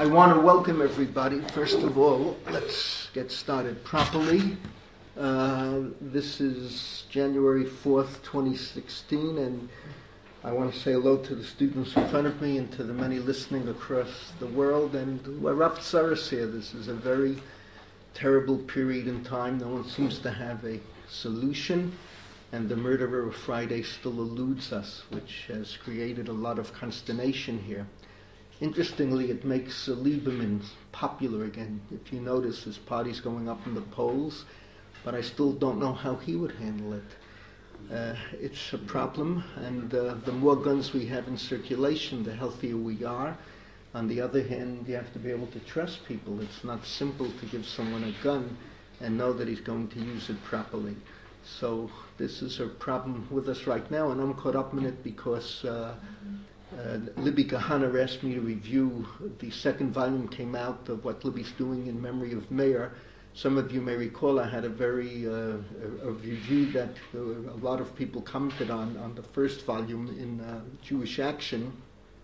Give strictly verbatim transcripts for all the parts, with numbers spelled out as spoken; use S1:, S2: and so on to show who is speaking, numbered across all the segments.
S1: I want to welcome everybody. First of all, let's get started properly. Uh, this is January fourth, twenty sixteen, and I want to say hello to the students in front of me and to the many listening across the world. And Rav Tsaras here. This is a very terrible period in time. No one seems to have a solution, and the murderer of Friday still eludes us, which has created a lot of consternation here. Interestingly, it makes uh, Lieberman popular again. If you notice, his party's going up in the polls, but I still don't know how he would handle it. Uh, it's a problem, and uh, the more guns we have in circulation, the healthier we are. On the other hand, you have to be able to trust people. It's not simple to give someone a gun and know that he's going to use it properly. So this is a problem with us right now, and I'm caught up in it because uh, uh, Libby Kahana asked me to review. The second volume came out of what Libby's doing in memory of Meir. Some of you may recall I had a very uh, a, a review that uh, a lot of people commented on on the first volume in uh, Jewish Action,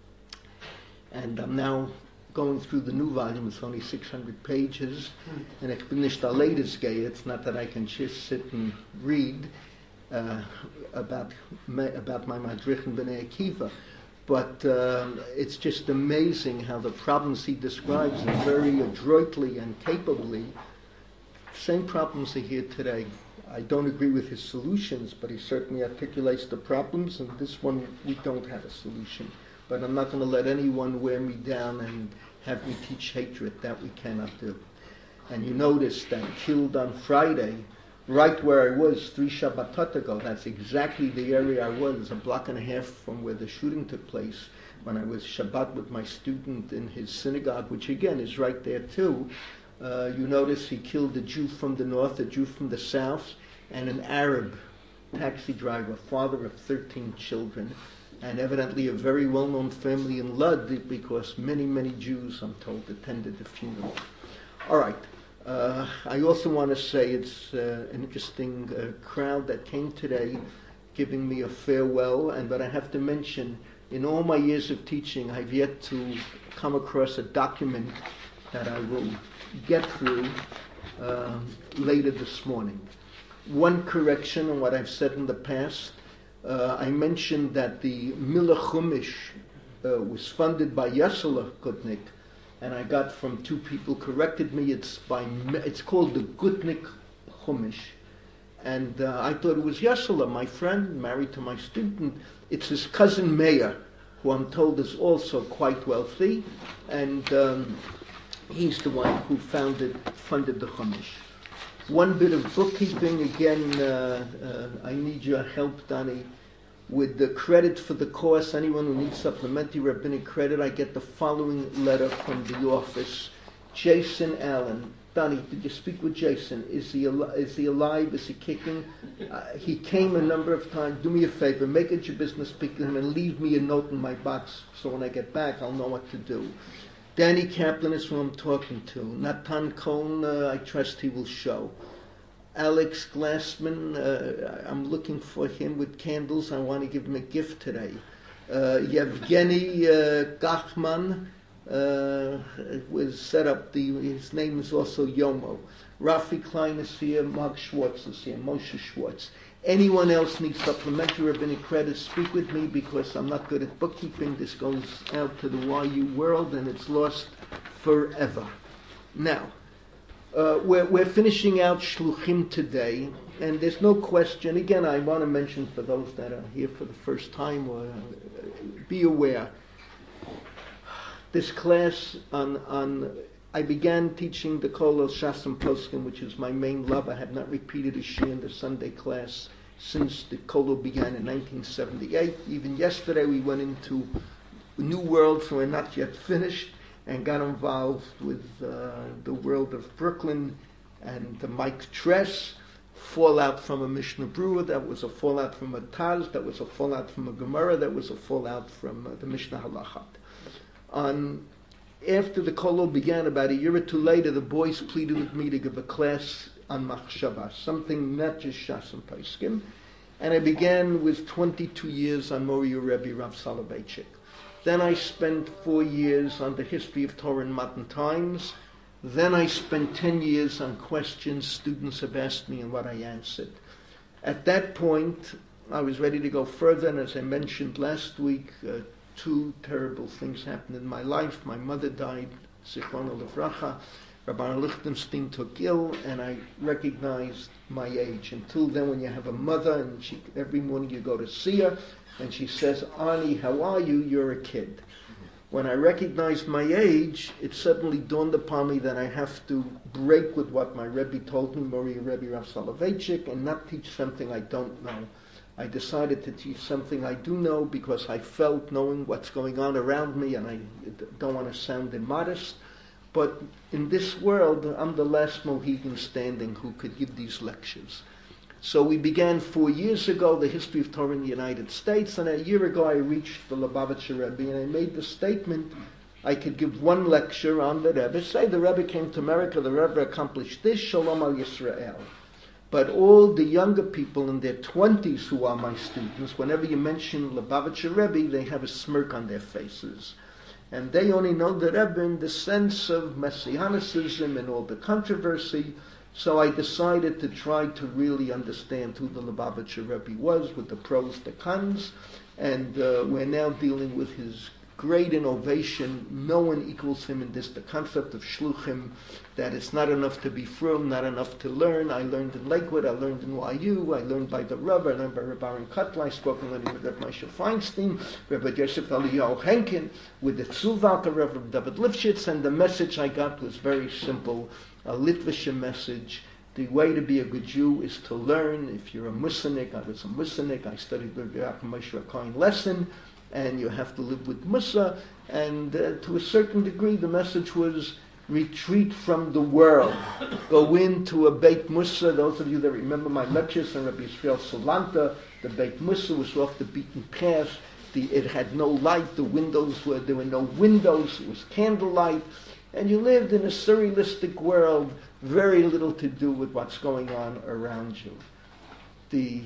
S1: and I'm now going through the new volume. It's only six hundred pages, and it's finished our latest gay. It's not that I can just sit and read uh, about my, about my Madrich and Bnei Akiva, but uh, it's just amazing how the problems he describes are very adroitly and capably. Same problems are here today. I don't agree with his solutions, but he certainly articulates the problems, and this one we don't have a solution. But I'm not going to let anyone wear me down and have me teach hatred. That we cannot do. And you notice that killed on Friday, right where I was three Shabbatot ago. That's exactly the area I was, a block and a half from where the shooting took place, when I was Shabbat with my student in his synagogue, which again is right there too. Uh, you notice he killed a Jew from the north, a Jew from the south, and an Arab taxi driver, father of thirteen children. And evidently a very well-known family in Lud, because many, many Jews, I'm told, attended the funeral. All right. Uh, I also want to say it's uh, an interesting uh, crowd that came today giving me a farewell, and but I have to mention, in all my years of teaching, I've yet to come across a document that I will get through uh, later this morning. One correction on what I've said in the past. Uh, I mentioned that the Mila Chumash uh, was funded by Yesela Gutnick, and I got from two people corrected me. It's by it's called the Gutnick Chumash, and uh, I thought it was Yesela, my friend, married to my student. It's his cousin Meir, who I'm told is also quite wealthy, and um, he's the one who founded funded the Chumash. One bit of bookkeeping, again, uh, uh, I need your help, Donnie. With the credit for the course, anyone who needs supplementary rabbinic credit, I get the following letter from the office. Jason Allen. Donnie, did you speak with Jason? Is he, al- is he alive? Is he kicking? Uh, he came a number of times. Do me a favor, make it your business, speak to him, and leave me a note in my box so when I get back, I'll know what to do. Danny Kaplan is who I'm talking to. Natan Cohn, uh, I trust he will show. Alex Glassman, uh, I'm looking for him with candles. I want to give him a gift today. Uh, Yevgeny uh, Gachman uh, was set up. The, his name is also Yomo. Rafi Klein is here. Mark Schwartz is here. Moshe Schwartz. Anyone else needs supplementary rabbinic credit, speak with me, because I'm not good at bookkeeping. This goes out to the Y U world, and it's lost forever. Now, uh, we're, we're finishing out Shluchim today, and there's no question. Again, I want to mention for those that are here for the first time, or, uh, be aware. This class on on I began teaching the Kolel Shas and Poskim, which is my main love. I have not repeated a shir in the Sunday class since the Kolel began in nineteen seventy-eight. Even yesterday we went into new worlds, so we're not yet finished, and got involved with uh, the world of Brooklyn and the Mike Tress, fallout from a Mishnah Brewer, that was a fallout from a Taz, that was a fallout from a Gemara, that was a fallout from uh, the Mishnah Halachat. On After the Kolel began, about a year or two later, the boys pleaded with me to give a class on Machshava, something not just Shas and Poskim, and I began with twenty-two years on Mori Rebbe Rav Soloveitchik. Then I spent four years on the history of Torah in modern times. Then I spent ten years on questions students have asked me and what I answered. At that point, I was ready to go further, and as I mentioned last week, uh, two terrible things happened in my life. My mother died, Zichrono Livracha. Rabbi Lichtenstein took ill, and I recognized my age. Until then, when you have a mother, and she, every morning you go to see her, and she says, Ani, how are you? You're a kid. When I recognized my age, it suddenly dawned upon me that I have to break with what my Rebbe told me, Mori Rebbe Rav Soloveitchik, and not teach something I don't know. I decided to teach something I do know because I felt knowing what's going on around me, and I don't want to sound immodest. But in this world, I'm the last Mohegan standing who could give these lectures. So we began four years ago, the history of Torah in the United States, and a year ago I reached the Lubavitcher Rebbe, and I made the statement I could give one lecture on the Rebbe. Say the Rebbe came to America, the Rebbe accomplished this, Shalom al Yisrael. But all the younger people in their twenties who are my students, whenever you mention Lubavitcher Rebbe, they have a smirk on their faces. And they only know the Rebbe in the sense of Messianicism and all the controversy. So I decided to try to really understand who the Lubavitcher Rebbe was, with the pros, the cons, and uh, we're now dealing with his great innovation. No one equals him in this, the concept of shluchim, that it's not enough to be frum, not enough to learn. I learned in Lakewood, I learned in Y U, I learned by the Rebbe, I learned by Rabbi Aaron Kotler, I spoke with Rabbi Moshe Feinstein, Rabbi Yosef Eliyahu Henkin, with the Tzuvaka, Rabbi David Lifshitz, and the message I got was very simple, a Litvische message. The way to be a good Jew is to learn. If you're a Musanik, I was a Musanik, I studied with Rabbi Moshe Cohen lesson, and you have to live with Musa, and uh, to a certain degree the message was retreat from the world. Go into a Beit Musa. Those of you that remember my lectures on Rabbi Yisrael Solanta, the Beit Musa was off the beaten path. The, it had no light, the windows were, there were no windows, it was candlelight, and you lived in a surrealistic world, very little to do with what's going on around you. The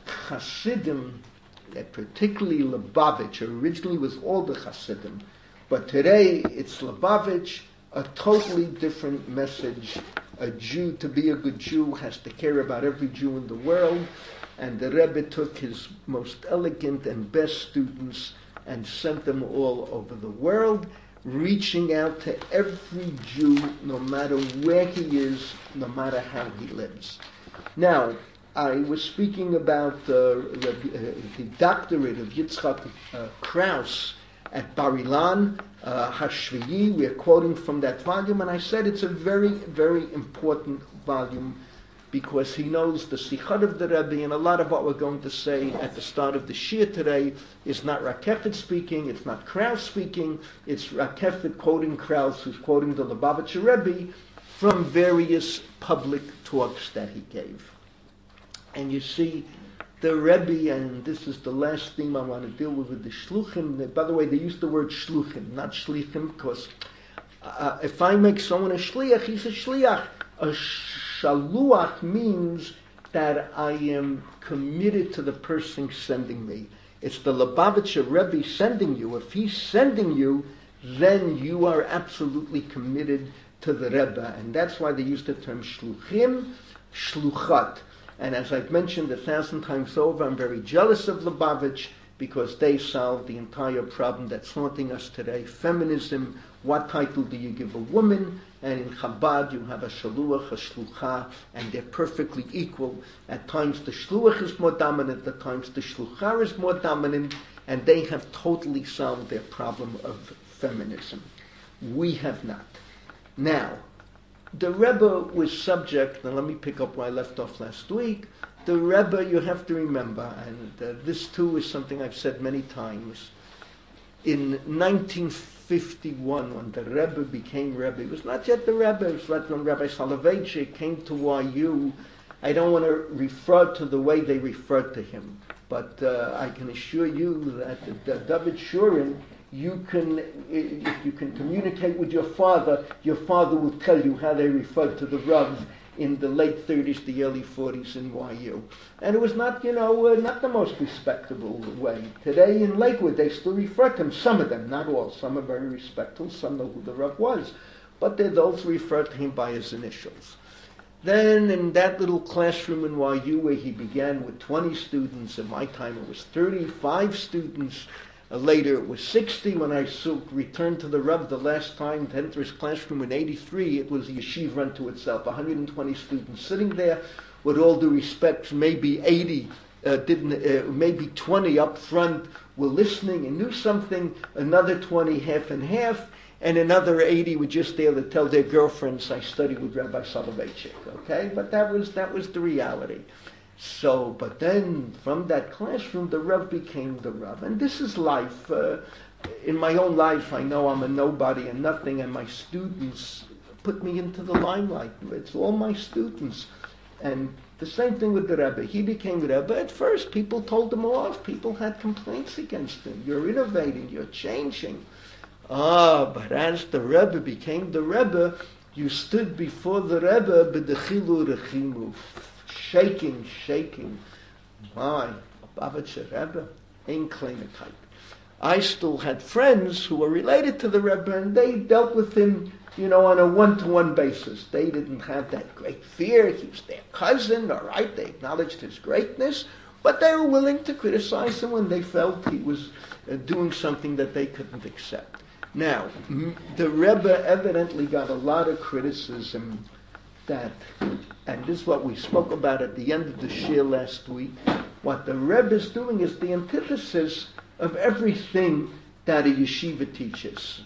S1: Hasidim, that particularly Lubavitch, originally was all the Hasidim, but today it's Lubavitch, a totally different message. A Jew, to be a good Jew, has to care about every Jew in the world, and the Rebbe took his most elegant and best students and sent them all over the world, reaching out to every Jew, no matter where he is, no matter how he lives. Now, I was speaking about uh, the, uh, the doctorate of Yitzchak uh, Krauss at Bar Ilan, uh, Hashviyi. We are quoting from that volume, and I said it's a very, very important volume because he knows the Sichot of the Rebbe, and a lot of what we're going to say at the start of the Shir today is not Rakefet speaking, it's not Krauss speaking, it's Rakefet quoting Krauss, who's quoting the Lubavitcher Rebbe from various public talks that he gave. And you see, the Rebbe, and this is the last thing I want to deal with, with the Shluchim. By the way, they use the word Shluchim, not Shlichim, because uh, if I make someone a Shliach, he's a Shliach. A Shaluach means that I am committed to the person sending me. It's the Lubavitcher Rebbe sending you. If he's sending you, then you are absolutely committed to the Rebbe. And that's why they use the term Shluchim, Shluchat. And as I've mentioned a thousand times over, I'm very jealous of Lubavitch because they solved the entire problem that's haunting us today. Feminism, what title do you give a woman? And in Chabad you have a shaluach, a shlucha, and they're perfectly equal. At times the shluach is more dominant, at times the shlucha is more dominant, and they have totally solved their problem of feminism. We have not. Now, the Rebbe was subject, and let me pick up where I left off last week. The Rebbe, you have to remember, and uh, this too is something I've said many times, in nineteen fifty-one, when the Rebbe became Rebbe, it was not yet the Rebbe, it was right when Rabbi Soloveitchik came to Y U. I don't want to refer to the way they referred to him, but uh, I can assure you that uh, David Shurin, you can, if you can communicate with your father, your father will tell you how they referred to the Rav in the late thirties, the early forties in Y U. And it was not, you know, uh, not the most respectable way. Today in Lakewood, they still refer to him, some of them, not all. Some are very respectful, some know who the Rav was. But they those who refer to him by his initials. Then in that little classroom in Y U where he began with twenty students, in my time it was thirty-five students, uh, later it was sixty. When I so returned to the Rav the last time to enter his classroom in eighty-three, it was a yeshiva unto itself, one hundred twenty students sitting there. With all due respect, maybe eighty, uh, didn't, uh, maybe twenty up front were listening and knew something, another twenty half and half, and another eighty were just there to tell their girlfriends, I studied with Rabbi Soloveitchik, okay? But that was that was the reality. So, but then from that classroom, the Rav became the Rav. And this is life. Uh, in my own life, I know I'm a nobody and nothing, and my students put me into the limelight. It's all my students. And the same thing with the Rebbe. He became Rebbe. At first, people told him off. People had complaints against him. You're innovating. You're changing. Ah, but as the Rebbe became the Rebbe, you stood before the Rebbe, b'dechilu rechimu, shaking, shaking. My, Lubavitcher Rebbe, ein kleinigkeit. I still had friends who were related to the Rebbe, and they dealt with him, you know, on a one-to-one basis. They didn't have that great fear. He was their cousin, all right? They acknowledged his greatness, but they were willing to criticize him when they felt he was uh, doing something that they couldn't accept. Now, the Rebbe evidently got a lot of criticism that, and this is what we spoke about at the end of the shir last week, what the Rebbe is doing is the antithesis of everything that a yeshiva teaches.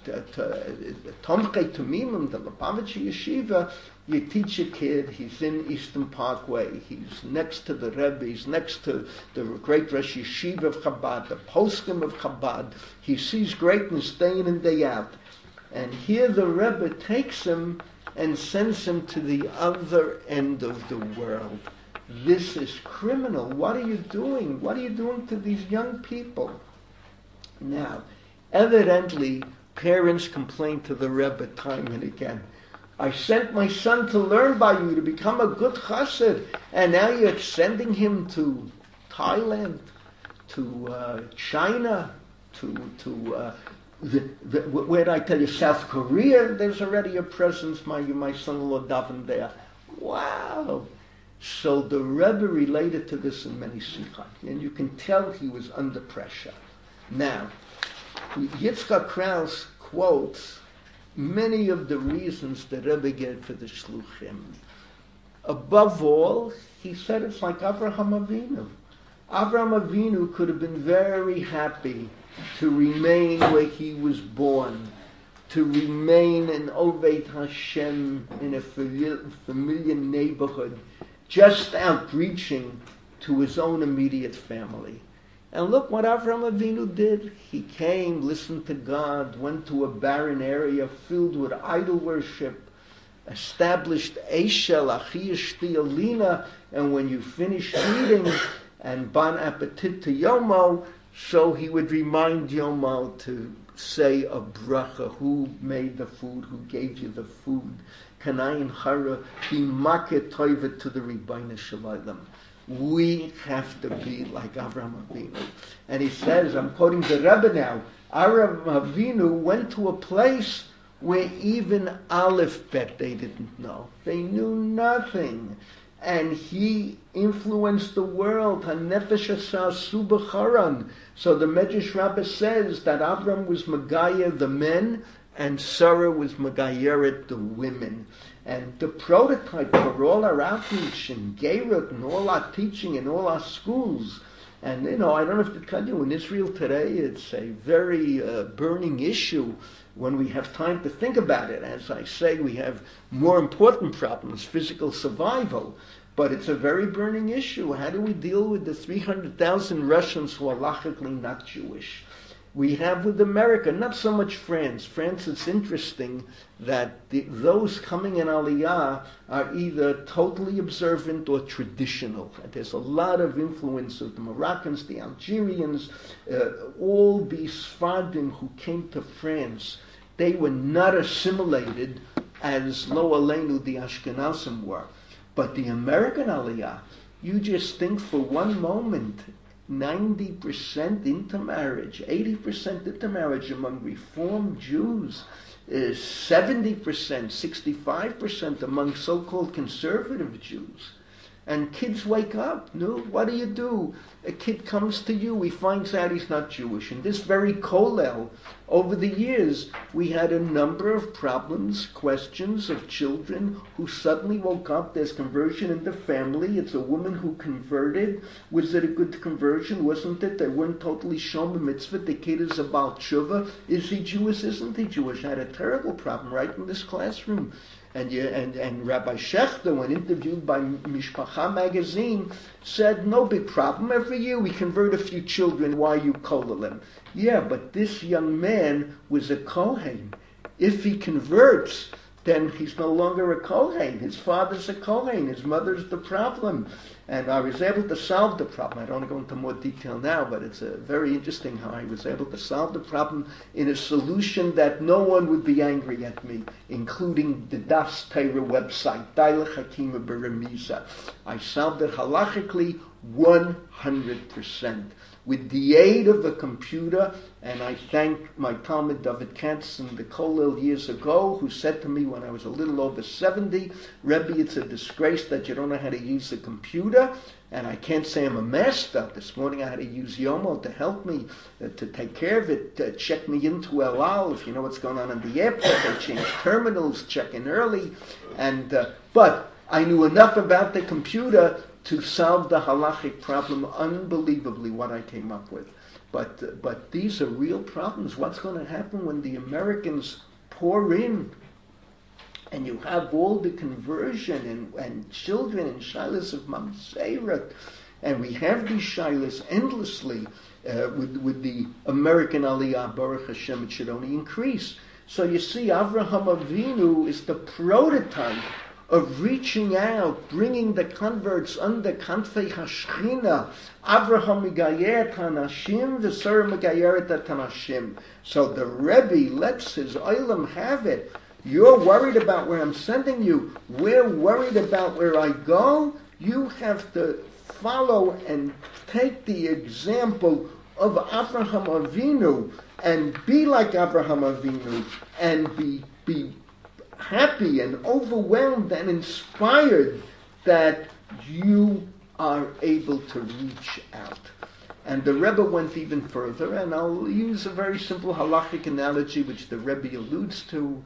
S1: Tomchei Tumimim, the Lubavitcher yeshiva, you teach a kid, he's in Eastern Parkway, he's next to the Rebbe, he's next to the great Rosh Yeshiva of Chabad, the poskim of Chabad, he sees greatness day in and day out. And here the Rebbe takes him and sends him to the other end of the world. This is criminal. What are you doing? What are you doing to these young people? Now, evidently, parents complain to the Rebbe time and again. I sent my son to learn by you, to become a good chassid, and now you're sending him to Thailand, to uh, China, to to uh, the, the, where did I tell you, South Korea. There's already a presence. My my son-in-law davened there. Wow. So the Rebbe related to this in many sikhot, and you can tell he was under pressure. Now, Yitzchak Krauss quotes many of the reasons the Rebbe gave for the shluchim. Above all, he said it's like Avraham Avinu. Avraham Avinu could have been very happy to remain where he was born, to remain in Oveit Hashem in a familiar neighborhood, just outreaching to his own immediate family. And look what Avraham Avinu did. He came, listened to God, went to a barren area filled with idol worship, established Eshel, Achi Eshti Alina, and when you finish eating, and Bon Appetit to Yomo, so he would remind Yomo to say a bracha, who made the food, who gave you the food. Kanayin Hara, be market toivet to the Rebbeinu Shalom. We have to be like Avraham Avinu. And he says, I'm quoting the Rebbe now, Avraham Avinu went to a place where even Aleph Bet they didn't know. They knew nothing. And he influenced the world. HaNefesh Asasu B'charan. So the Medrash Rabbah says that Avraham was Megayah the men, and Sarah was Megayeret the women. And the prototype for all our outreach and Geirut and all our teaching in all our schools. And, you know, I don't have to tell you, in Israel today, it's a very uh, burning issue when we have time to think about it. As I say, we have more important problems, physical survival. But it's a very burning issue. How do we deal with the three hundred thousand Russians who are halachically not Jewish? We have with America, not so much France. France, it's interesting that the, those coming in Aliyah are either totally observant or traditional. There's a lot of influence of the Moroccans, the Algerians, uh, all the Sfardim who came to France. They were not assimilated as Lo Aleinu, the Ashkenazim were. But the American Aliyah, you just think for one moment, ninety percent intermarriage, eighty percent intermarriage among Reform Jews, uh, seventy percent, sixty-five percent among so-called conservative Jews. And kids wake up. No, what do you do? A kid comes to you, he finds out he's not Jewish. In this very kollel, over the years, we had a number of problems, questions of children who suddenly woke up. There's conversion in the family. It's a woman who converted. Was it a good conversion? Wasn't it? They weren't totally shown the mitzvah. The kid is about tshuva. Is he Jewish? Isn't he Jewish? I had a terrible problem right in this classroom. And, you, and and Rabbi Schechter, when interviewed by Mishpacha magazine, said, no big problem. Every year we convert a few children. Why you kollel? Yeah, but this young man was a Kohen. If he converts, then he's no longer a Kohen. His father's a Kohen. His mother's the problem. And I was able to solve the problem. I don't want to go into more detail now, but it's a very interesting how I was able to solve the problem in a solution that no one would be angry at me, including the Das Torah website, Dailech Hakima Beremiza. I solved it halachically one hundred percent. With the aid of a computer, and I thank my Talmud David Katz in the Kollel years ago, who said to me when I was a little over seventy, Rebbe, it's a disgrace that you don't know how to use a computer, and I can't say I'm a master. This morning I had to use Yomo to help me, uh, to take care of it, to check me into El Al, if you know what's going on in the airport. They change terminals, check in early, and uh, but I knew enough about the computer to solve the halachic problem. Unbelievably what I came up with. But uh, but these are real problems. What's going to happen when the Americans pour in and you have all the conversion and, and children and shilas of Mamseirat, and we have these shilas endlessly uh, with, with the American Aliyah, Baruch Hashem, it should only increase. So you see, Avraham Avinu is the prototype of reaching out, bringing the converts under Kanfei Hashchina. Avraham Megayeret Hanashim, V'Sarah Megayeret Hanashim. So the Rebbe lets his Olam have it. You're worried about where I'm sending you. We're worried about where I go. You have to follow and take the example of Avraham Avinu and be like Avraham Avinu and be be happy and overwhelmed and inspired that you are able to reach out. And the Rebbe went even further, and I'll use a very simple halachic analogy which the Rebbe alludes to.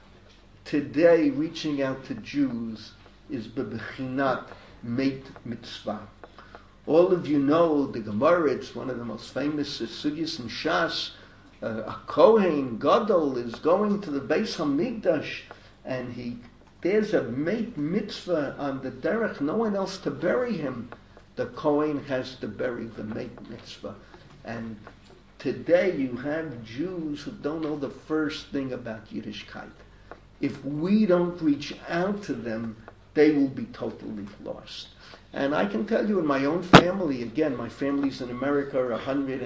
S1: Today, reaching out to Jews is bebechinat meit mitzvah. All of you know the Gemara, it's one of the most famous sugyas in Shas. Uh, a Kohen Gadol is going to the Beis HaMikdash, and he there's a meit mitzvah on the derech, no one else to bury him. The Kohen has to bury the meit mitzvah. And today you have Jews who don't know the first thing about Yiddishkeit. If we don't reach out to them, they will be totally lost. And I can tell you in my own family, again, my family's in America one hundred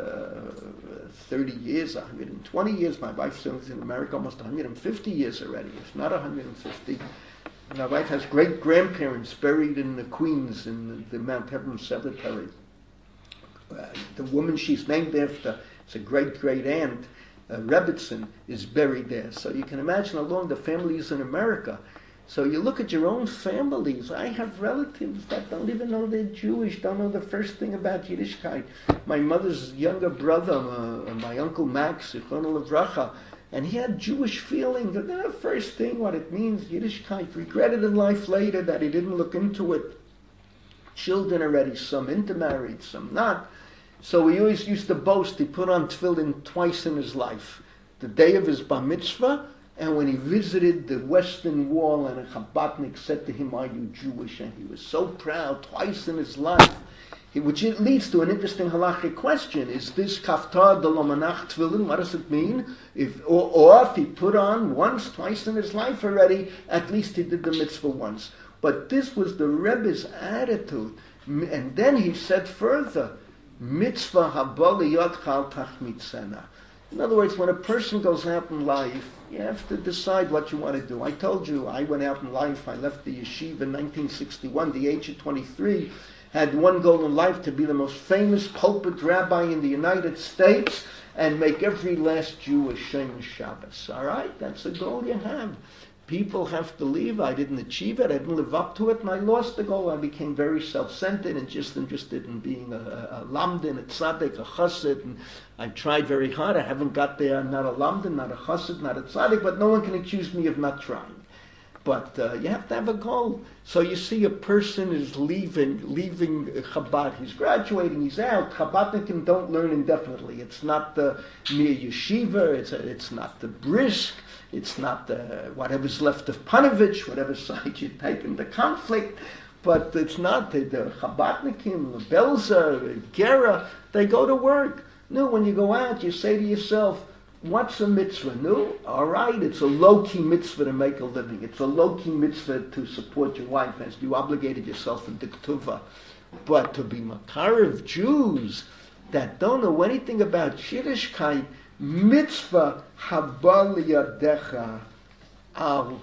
S1: thirty years, one hundred twenty years. My wife's in America almost one hundred fifty years already, if not one hundred fifty. My wife has great-grandparents buried in the Queens in the, the Mount Hebron Cemetery. Uh, the woman she's named after is a great-great-aunt. Uh, Rebbitzin is buried there. So you can imagine how long the family is in America. So you look at your own families. I have relatives that don't even know they're Jewish, don't know the first thing about Yiddishkeit. My mother's younger brother, uh, my uncle Max, Zichrono Livracha, and he had Jewish feelings. And the first thing, what it means, Yiddishkeit, regretted in life later that he didn't look into it. Children already, some intermarried, some not. So he always used to boast he put on tefillin twice in his life. The day of his bar mitzvah, and when he visited the Western Wall, and a Chabadnik said to him, "Are you Jewish?" And he was so proud, twice in his life. He, which leads to an interesting halachic question. Is this kaftar de lomanach tefillin? What does it mean? If, or, or if he put on once, twice in his life already, at least he did the mitzvah once. But this was the Rebbe's attitude. And then he said further, mitzvah habali yot chal tachmitzena. In other words, when a person goes out in life, you have to decide what you want to do. I told you, I went out in life, I left the yeshiva in nineteen sixty-one, the age of twenty-three, had one goal in life, to be the most famous pulpit rabbi in the United States and make every last Jew ashamed of Shabbos. All right? That's a goal you have. People have to leave. I didn't achieve it. I didn't live up to it, and I lost the goal. I became very self-centered and just interested in being a, a, a lamdin, a tzaddik, a chassid, and I've tried very hard. I haven't got there. I'm not a lamdin, not a chassid, not a tzaddik, but no one can accuse me of not trying. But uh, you have to have a goal. So you see a person is leaving, leaving Chabad. He's graduating, he's out. Chabadnikim don't learn indefinitely. It's not the mere yeshiva, it's, a, it's not the brisk, it's not the whatever's left of Panovich, whatever side you take in the conflict. But it's not the, the Chabadnikim, the Belzer, the Gera, they go to work. No, when you go out, you say to yourself, what's a mitzvah? No, all right, it's a low-key mitzvah to make a living. It's a low-key mitzvah to support your wife as you obligated yourself in the ketuvah. But to be makariv Jews that don't know anything about Yiddishkeit, mitzvah haba liyadecha al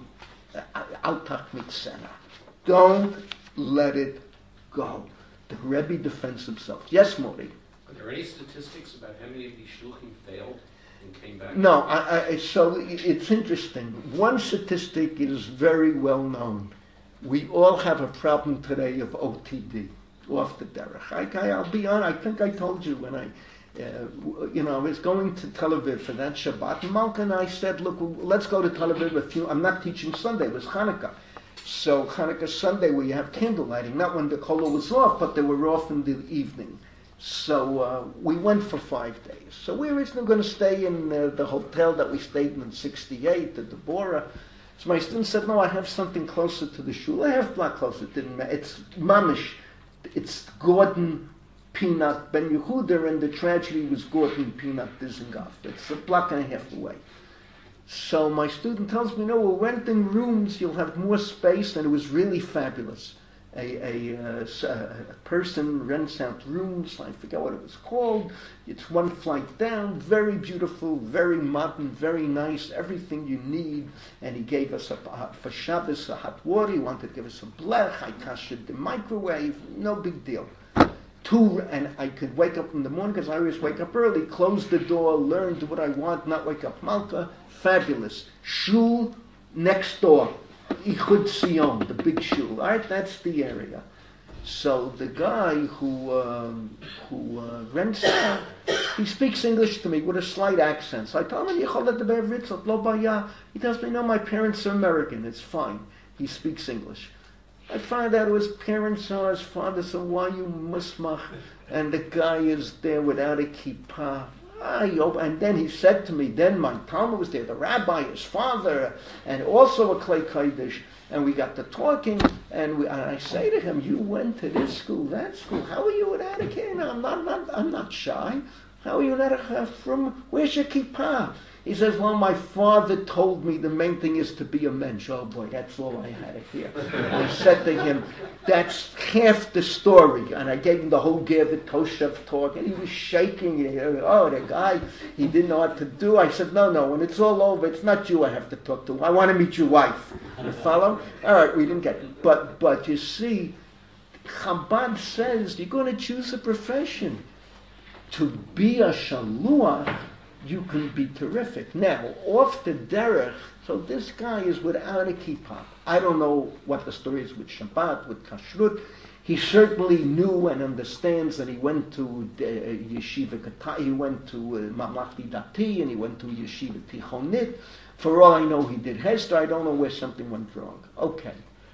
S1: al tachmitzena. Don't let it go. The Rebbe defends himself. Yes, Mori?
S2: Are there any statistics about how many of these shluchim failed and came back?
S1: No, I, I, so it's interesting. One statistic is very well known. We all have a problem today of O T D, off the derech. I, I'll be honest, I think I told you when I, uh, you know, I was going to Tel Aviv for that Shabbat, and Malka and I said, look, let's go to Tel Aviv a few, I'm not teaching Sunday, it was Hanukkah. So Hanukkah Sunday where you have candle lighting, not when the kolah was off, but they were off in the evening. So uh, we went for five days. So we were originally going to stay in uh, the hotel that we stayed in in sixty-eight, the Deborah. So my student said, no, I have something closer to the shul. I have block closer, it didn't matter. It's Mamish. It's Gordon Peanut Ben Yehuda, and the tragedy was Gordon Peanut Dizengoff. It's a block and a half away. So my student tells me, no, we're renting rooms, you'll have more space, and it was really fabulous. A, a, uh, a person rents out rooms, I forget what it was called, it's one flight down, very beautiful, very modern, very nice, everything you need, and he gave us, a, a, for Shabbos, a hot water, he wanted to give us a blech, I kashed the microwave, no big deal. Two, and I could wake up in the morning, because I always wake up early, close the door, learn, do what I want, not wake up Malka, fabulous. Shul next door. Ichud Sion, the big shul. All right, that's the area. So the guy who um, who uh, rents out, he speaks English to me with a slight accent. So I tell him, he tells me, no, my parents are American. It's fine. He speaks English. I find out who his parents are, his father, so why you musmach? And the guy is there without a kippah. And then he said to me, then my Talmud was there, the rabbi, his father, and also a Klei Kodesh, and we got to talking, and, we, and I say to him, you went to this school, that school, how are you without a kippah? I'm not, not, I'm not shy. How are you without a from, where's your kippah? He says, well, my father told me the main thing is to be a mensch. Oh boy, that's all I had to hear. I said to him, that's half the story. And I gave him the whole Gervit Toshev talk, and he was shaking. Oh, the guy, he didn't know what to do. I said, no, no, when it's all over, it's not you I have to talk to. I want to meet your wife. You follow? All right, we didn't get it. But, but you see, Chabad says you're going to choose a profession. To be a shaluach, you can be terrific. Now, off the derech, so this guy is without a kippah. I don't know what the story is with Shabbat, with Kashrut. He certainly knew and understands that he went to uh, Yeshiva Kata, he went to uh, Mamlachti Dati, and he went to Yeshiva Tichonit. For all I know, he did Hester. I don't know where something went wrong. Okay.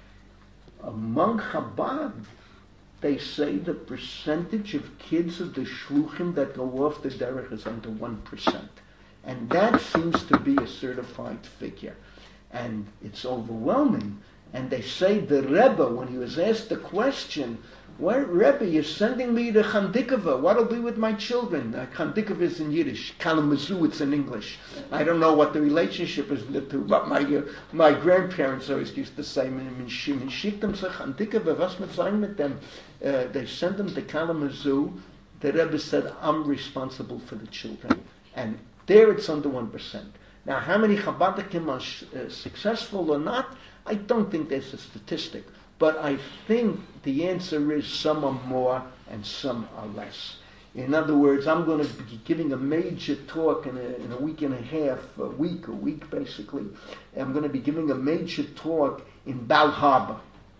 S1: Among Chabad, they say the percentage of kids of the shluchim that go off the derech is under one percent. And that seems to be a certified figure. And it's overwhelming. And they say the Rebbe, when he was asked the question, where, Rebbe, you're sending me to Chandikova, what'll be with my children? Uh, Chandikova is in Yiddish, Kalamazoo it's in English. I don't know what the relationship is to, but my uh, my grandparents always used to say, "Min schickt them to Chandikova, was mit sein mit them?" Uh, they send them to Kalamazoo. The Rebbe said, I'm responsible for the children. And There it's under one percent. Now, how many Chabadikim are uh, successful or not, I don't think there's a statistic. But I think the answer is some are more and some are less. In other words, I'm going to be giving a major talk in a, in a week and a half, a week, a week basically. I'm going to be giving a major talk in Bal Harbor.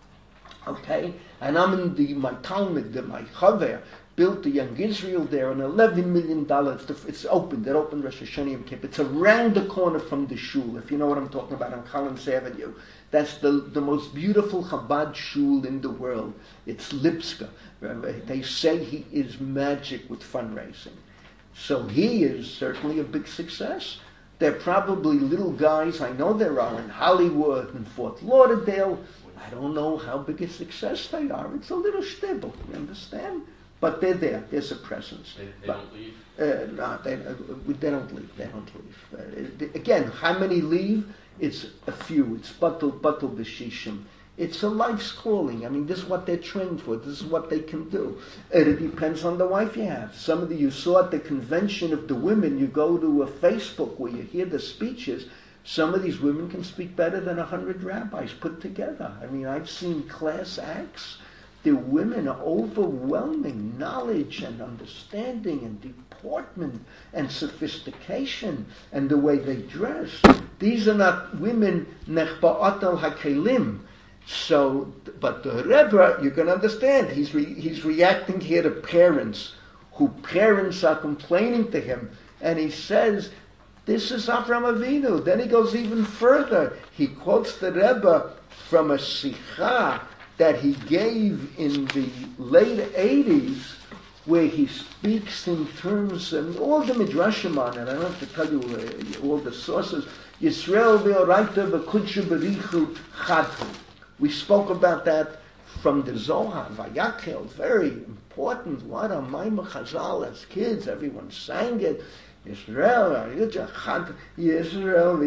S1: Okay? And I'm in the, my Talmud, the, my Chaver, built the Young Israel there, an eleven million dollars. It's opened. It opened Rosh Hashanah Yom Kippur. It's around the corner from the shul, if you know what I'm talking about, on Collins Avenue. That's the, the most beautiful Chabad shul in the world. It's Lipska. They say he is magic with fundraising. So he is certainly a big success. They're probably little guys, I know there are in Hollywood and Fort Lauderdale. I don't know how big a success they are. It's a little shtibble, you understand? But they're there. There's a presence.
S2: They, they
S1: but,
S2: don't leave?
S1: Uh, no, they, uh, they don't leave. They don't leave. Uh, again, how many leave? It's a few. It's batul batul b'shishim. It's a life's calling. I mean, this is what they're trained for. This is what they can do. And it depends on the wife you have. Some of the, you saw at the convention of the women, you go to a Facebook where you hear the speeches, some of these women can speak better than a hundred rabbis put together. I mean, I've seen class acts. The women are overwhelming knowledge and understanding and deportment and sophistication and the way they dress. These are not women nechba'at al hakelim. So, but the Rebbe, you can understand, he's re, he's reacting here to parents, who parents are complaining to him, and he says, this is Avraham Avinu. Then he goes even further. He quotes the Rebbe from a sikha that he gave in the late eighties, where he speaks in terms, and all the midrashim on it, I don't have to tell you uh, all the sources, Yisrael ve'oraita v'kudsha b'richu chadhu. We spoke about that from the Zohar, Vayakhel, very important. What a Maimah Chazal as kids, everyone sang it. Yisrael, Yisrael,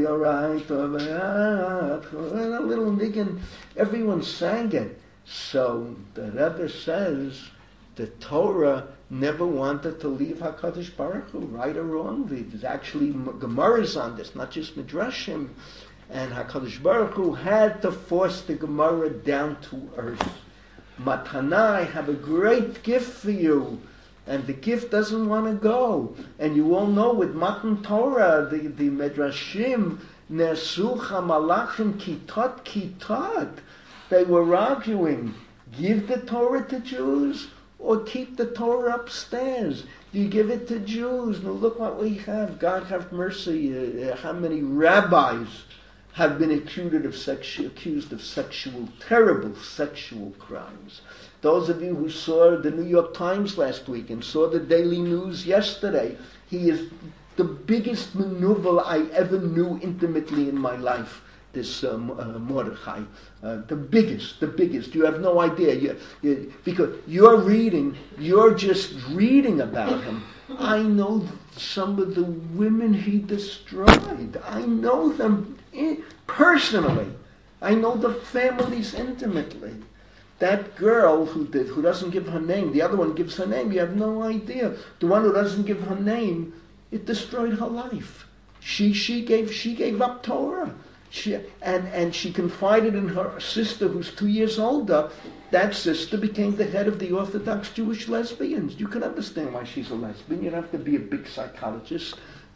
S1: a little niggin, everyone sang it. So the Rebbe says the Torah never wanted to leave HaKadosh Baruch Hu, right or wrong. There's actually Gemaras on this, not just Midrashim. And HaKadosh Baruch Hu had to force the Gemara down to earth. Matana, I have a great gift for you. And the gift doesn't want to go. And you all know with Matan Torah, the, the Medrashim, Nesucha Malachim Kitot Kitot, they were arguing, give the Torah to Jews or keep the Torah upstairs. You give it to Jews. Now look what we have. God have mercy. Uh, how many rabbis have been accused of, sexu- accused of sexual, terrible sexual crimes. Those of you who saw the New York Times last week and saw the Daily News yesterday, he is the biggest maneuver I ever knew intimately in my life, this um, uh, Mordechai. Uh, the biggest, the biggest. You have no idea. You, you, because you're reading, you're just reading about him. I know some of the women he destroyed. I know them in, personally. I know the families intimately. That girl who did, who doesn't give her name, the other one gives her name, you have no idea. The one who doesn't give her name, it destroyed her life. She she gave she gave up Torah. She, and, and she confided in her sister who's two years older. That sister became the head of the Orthodox Jewish lesbians. You can understand why she's a lesbian. You don't have to be a big psychologist.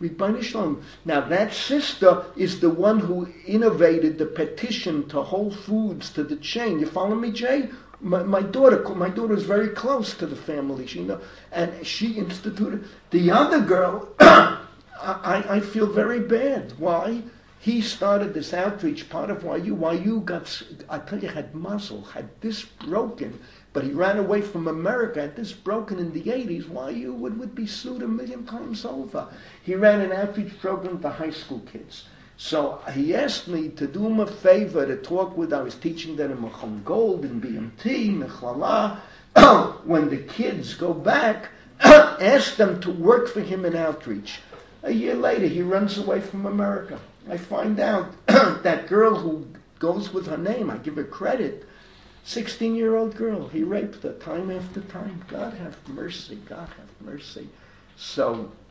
S1: Now that sister is the one who innovated the petition to Whole Foods, to the chain. You follow me, Jay? My, my daughter, my daughter is very close to the family. She know, and she instituted. The other girl, I, I feel very bad. Why? He started this outreach. Part of why you, why you got, I tell you, had muzzle, had this broken. But he ran away from America, had this broken in the eighties. Why you would, would be sued a million times over. He ran an outreach program to high school kids. So he asked me to do him a favor to talk with, I was teaching them in Mechon Gold, in B M T, Mechlala. When the kids go back, ask them to work for him in outreach. A year later, he runs away from America. I find out that girl who goes with her name, I give her credit, sixteen-year-old girl, he raped her time after time. God have mercy, God have mercy. So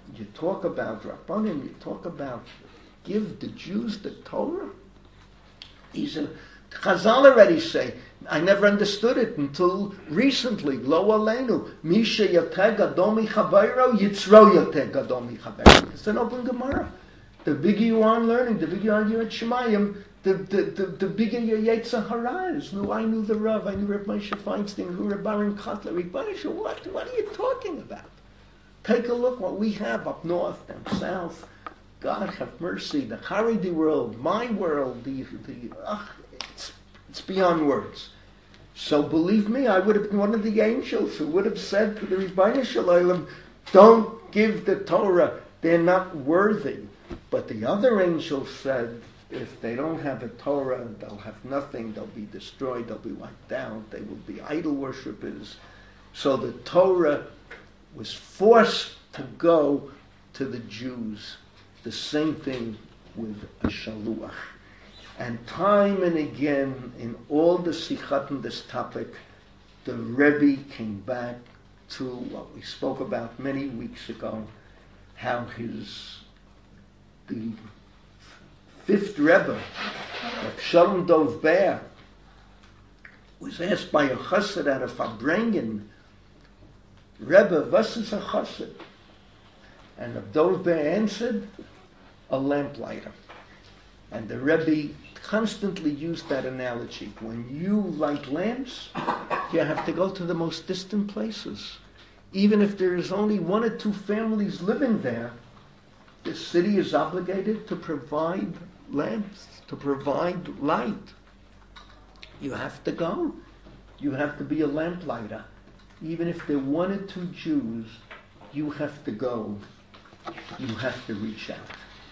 S1: you talk about Rabbanim, you talk about give the Jews the Torah. He's a Chazal already say, I never understood it until recently. Lo aleinu, misha yoter gadol michaveiro, yitzro yoter gadol michaveiro. It's an open Gemara. The bigger you are learning, the bigger you are at Shemayim, the, the, the, the bigger your Yetzer Hara is. No, I knew the Rav, I knew Rav Moshe Feinstein, I knew Rav Baron Kotler. What, what are you talking about? Take a look what we have up north, down south. God have mercy. The Haredi world, my world, the, the ugh, it's, it's beyond words. So believe me, I would have been one of the angels who would have said to the Rebbeinu Shalom, don't give the Torah, they're not worthy. But the other angel said, if they don't have a Torah, they'll have nothing, they'll be destroyed, they'll be wiped out, they will be idol worshippers. So the Torah was forced to go to the Jews. The same thing with a Shaluach. And time and again, in all the Sichat on this topic, the Rebbe came back to what we spoke about many weeks ago, how his, the fifth Rebbe, Shalom Dov Ber, was asked by a chassid out of Fabrengen, Rebbe, was is a chassid? And Dov Ber answered, a lamplighter. And the Rebbe constantly used that analogy. When you light lamps, you have to go to the most distant places. Even if there is only one or two families living there, the city is obligated to provide lamps, to provide light. You have to go. You have to be a lamplighter. Even if there are one or two Jews, you have to go. You have to reach out.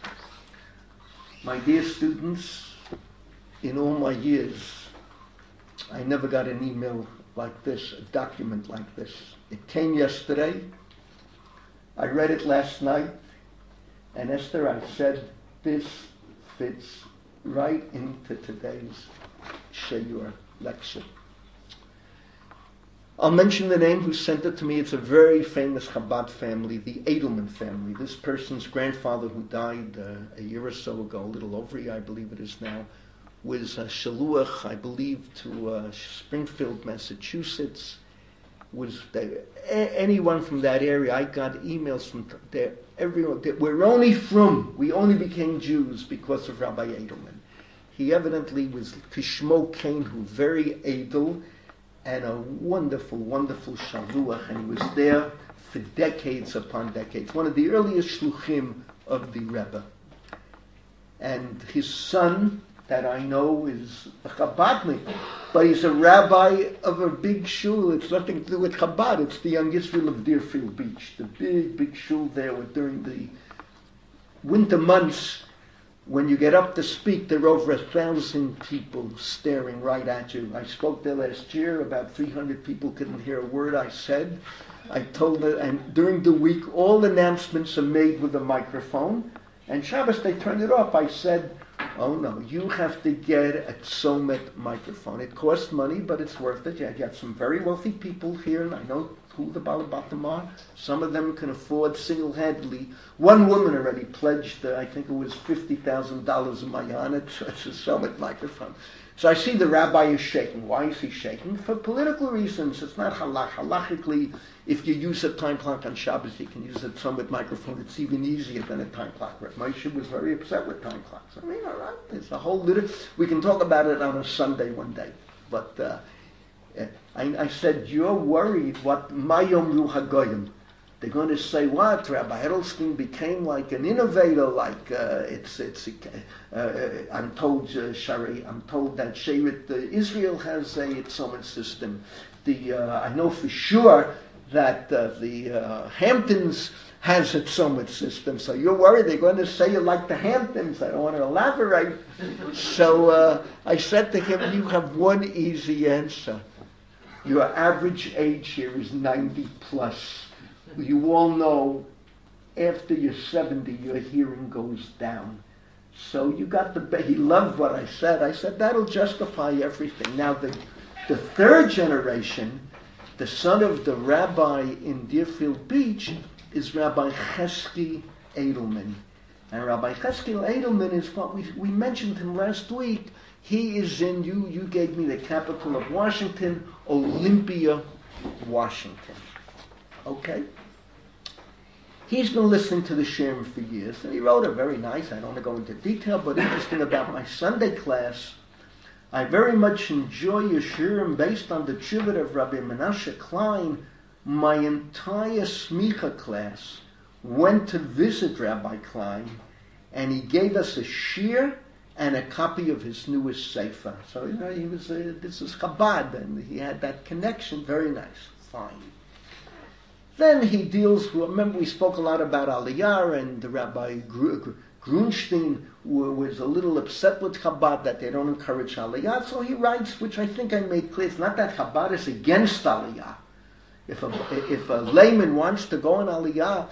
S1: My dear students, in all my years, I never got an email like this, a document like this. It came yesterday. I read it last night. And Esther, I said, this fits right into today's Shiur lecture. I'll mention the name who sent it to me. It's a very famous Chabad family, the Edelman family. This person's grandfather, who died uh, a year or so ago, a little over a year, I believe it is now, was a Shaluach, I believe, to uh, Springfield, Massachusetts. Was there, a- anyone from that area? I got emails from there. Everyone. They, we're only from. We only became Jews because of Rabbi Edelman. He evidently was Kishmo Kain, who very edel, and a wonderful, wonderful shaluach, and he was there for decades upon decades. One of the earliest shluchim of the Rebbe. And his son, that I know, is a Chabadnik, but he's a rabbi of a big shul. It's nothing to do with Chabad. It's the Young Israel of Deerfield Beach, the big, big shul there during the winter months. When you get up to speak, there are over a thousand people staring right at you. I spoke there last year. About three hundred people couldn't hear a word I said. I told them, and during the week, all announcements are made with a microphone. And Shabbos, they turned it off. I said, oh no, you have to get a Tzomet microphone. It costs money, but it's worth it. You have some very wealthy people here, and I know who the Balabatim are. Some of them can afford single-handedly. One woman already pledged, uh, I think it was fifty thousand dollars in Mayanit, so it's a Tzomet microphone. So I see the rabbi is shaking. Why is he shaking? For political reasons. It's not halach. Halachically, if you use a time clock on Shabbos, you can use a Tzomet microphone. It's even easier than a time clock. Moshe was very upset with time clocks. I mean, all right, there's a whole little... We can talk about it on a Sunday one day. But uh, I, I said, you're worried what Mayom Ru Hagoyim. They're going to say, what? Rabbi Edelstein became like an innovator, like uh, it's, it's, uh, uh, I'm told, uh, Shari, I'm told that Shevet uh, Israel has a Tzomet system. The, uh, I know for sure that uh, the uh, Hamptons has a Tzomet system. So you're worried they're going to say you like the Hamptons. I don't want to elaborate. So uh, I said to him, you have one easy answer. Your average age here is ninety plus. You all know after you're seventy, your hearing goes down. So you got the... He loved what I said. I said, that'll justify everything. Now, the, the third generation, the son of the rabbi in Deerfield Beach, is Rabbi Chesky Edelman. And Rabbi Chesky Edelman is what we, we mentioned him last week. He is in, you, you gave me the capital of Washington, Olympia, Washington. Okay? He's been listening to the Shem for years, and he wrote a very nice, I don't want to go into detail, but interesting about my Sunday class. I very much enjoy Yeshirim based on the Chivit of Rabbi Menashe Klein. My entire Smicha class went to visit Rabbi Klein, and he gave us a shir and a copy of his newest sefer. So, you know, he was, uh, this is Chabad, and he had that connection. Very nice. Fine. Then he deals, remember we spoke a lot about Aliyah, and the Rabbi Gr- Grunstein was a little upset with Chabad that they don't encourage Aliyah. So he writes, which I think I made clear, it's not that Chabad is against Aliyah. If a, if a layman wants to go on Aliyah,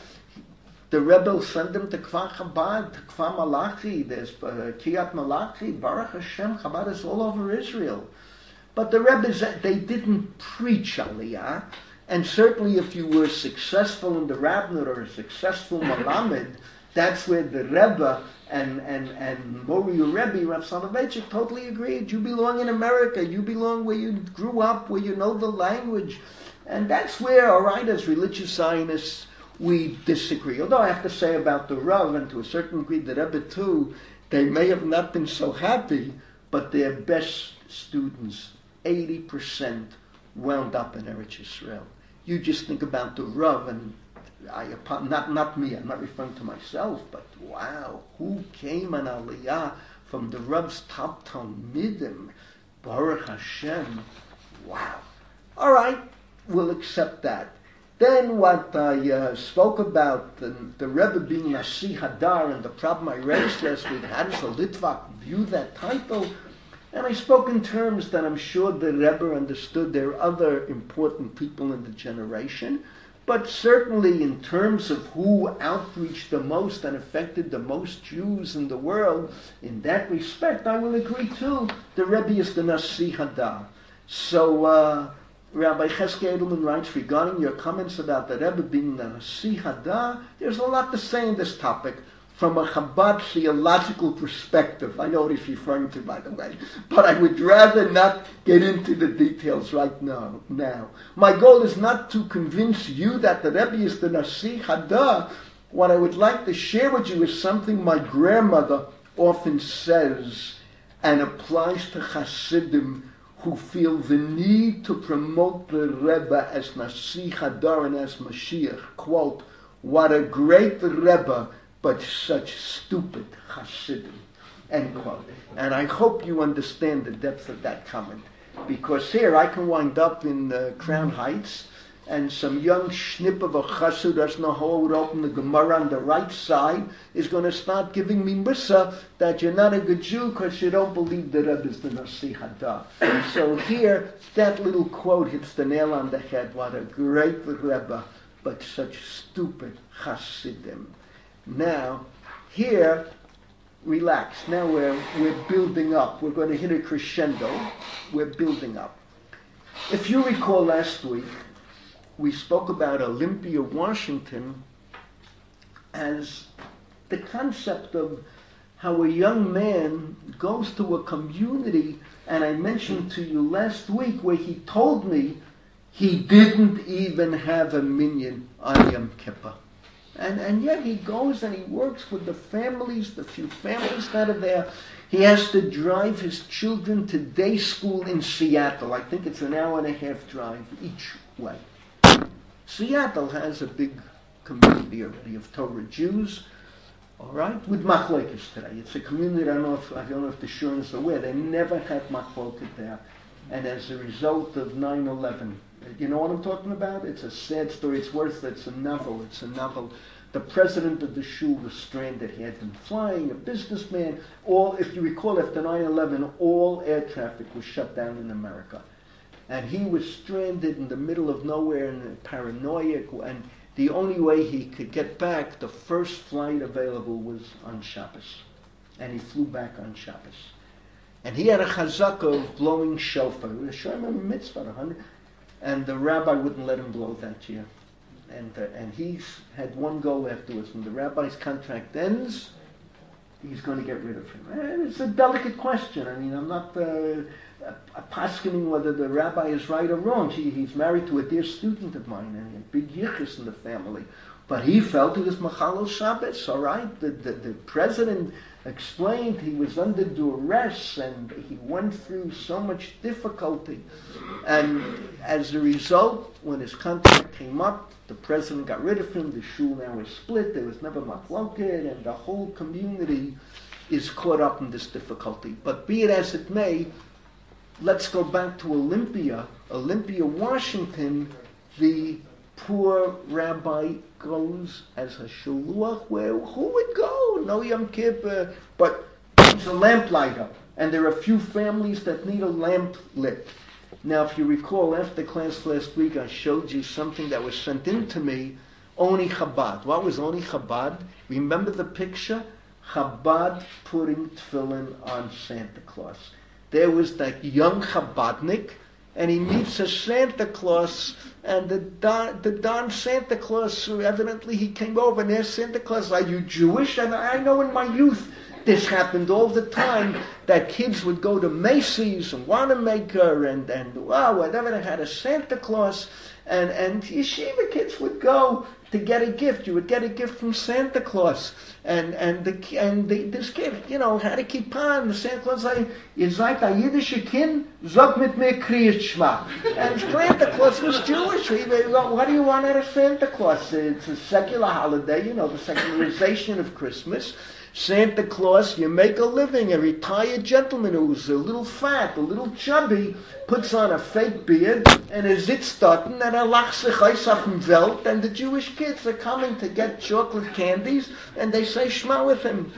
S1: the Rebbe will send him to Kfar Chabad, to Kfar Malachi, there's uh, Kiryat Malachi, Baruch Hashem, Chabad is all over Israel. But the Rebbe's, they didn't preach Aliyah, and certainly if you were successful in the rabbinate or a successful Malamed, that's where the Rebbe and, and, and Mori Rebbe, Rav Soloveitchik, totally agreed. You belong in America, you belong where you grew up, where you know the language. And that's where, all right, as religious Zionists, we disagree. Although I have to say about the Rav, and to a certain degree the Rebbe too, they may have not been so happy, but their best students, eighty percent, wound up in Eretz Yisrael. You just think about the Rav, and I, not, not me, I'm not referring to myself, but wow, who came on Aliyah from the Rav's top Talmidim? Baruch Hashem. Wow. All right, we'll accept that. Then what I uh, spoke about, the, the Rebbe being Nasi Hadar, and the problem I raised last week, how does a Litvak view that title? And I spoke in terms that I'm sure the Rebbe understood there are other important people in the generation, but certainly in terms of who outreached the most and affected the most Jews in the world, in that respect, I will agree too. The Rebbe is the Nasi Hadar. So, uh, Rabbi Chesky Edelman writes, regarding your comments about the Rebbe being the Nasi Hadar, there's a lot to say in this topic from a Chabad theological perspective. I know what he's referring to, by the way, but I would rather not get into the details right now. Now, my goal is not to convince you that the Rebbe is the Nasi Hadar. What I would like to share with you is something my grandmother often says and applies to Hasidim who feel the need to promote the Rebbe as Nasi Hadar and as Mashiach. Quote, what a great Rebbe, but such stupid Hasidim. End quote. And I hope you understand the depth of that comment. Because here I can wind up in uh, Crown Heights, and some young schnip of a chassid doesn't know how to open the Gemara on the right side is going to start giving me mussar that you're not a good Jew because you don't believe the Rebbe is the Nasi Hadar. So here, that little quote hits the nail on the head. What a great Rebbe, but such stupid Hasidim. Now, here, relax. Now we're, we're building up. We're going to hit a crescendo. We're building up. If you recall last week, we spoke about Olympia, Washington, as the concept of how a young man goes to a community, and I mentioned to you last week where he told me he didn't even have a minyan on Yom Kippur. And, and yet he goes and he works with the families, the few families that are there. He has to drive his children to day school in Seattle. I think it's an hour and a half drive each way. Seattle has a big community already of Torah Jews, all right, with machlokes today. It's a community, I don't know if, I don't know if the Shurim is aware, they never had machlokes there. And as a result of nine eleven, you know what I'm talking about? It's a sad story, it's worth it, it's a novel, it's a novel. The president of the shul was stranded. He had been flying, a businessman. All, if you recall, after nine eleven, all air traffic was shut down in America. And he was stranded in the middle of nowhere and paranoid, and the only way he could get back, the first flight available was on Shabbos. And he flew back on Shabbos. And he had a chazaka of blowing shofar. It was a shofar mitzvah, and the rabbi wouldn't let him blow that year. and uh, and he's had one goal afterwards. When the rabbi's contract ends, he's going to get rid of him. And it's a delicate question. I mean, I'm not uh, poskening whether the rabbi is right or wrong. He, he's married to a dear student of mine, and a big yichus in the family. But he felt it was Machalel Shabbos, all right? The, the, the president explained he was under duress and he went through so much difficulty. And as a result, when his contract came up, the president got rid of him, the shul now was split, there was never machloket, and the whole community is caught up in this difficulty. But be it as it may, let's go back to Olympia. Olympia, Washington, the poor rabbi goes as a shuluach, where who would go? No Yom Kippur, but he's a lamplighter, and there are a few families that need a lamp lit. Now, if you recall, after class last week, I showed you something that was sent in to me, Oni Chabad. What was Oni Chabad? Remember the picture? Chabad putting tefillin on Santa Claus. There was that young Chabadnik, and he meets a Santa Claus, and the Don, the Don Santa Claus, evidently he came over and asked Santa Claus, are you Jewish? And I know in my youth this happened all the time, that kids would go to Macy's and Wanamaker and, and wow, whatever, they had a Santa Claus, and, and yeshiva kids would go to get a gift. You would get a gift from Santa Claus. And and the and the, this kid, you know, had a kippah, and the Santa Claus said, "Ihr seid a jüdische Kind, sag mit mir Kriyat Shema." And Santa Claus was Jewish. He, what do you want out of Santa Claus? It's a secular holiday, you know, the secularization of Christmas. Santa Claus, you make a living. A retired gentleman who's a little fat, a little chubby, puts on a fake beard, and a zitzdaten, and a lacht sich aus auf dem Welt, and the Jewish kids are coming to get chocolate candies, and they say Shema with him.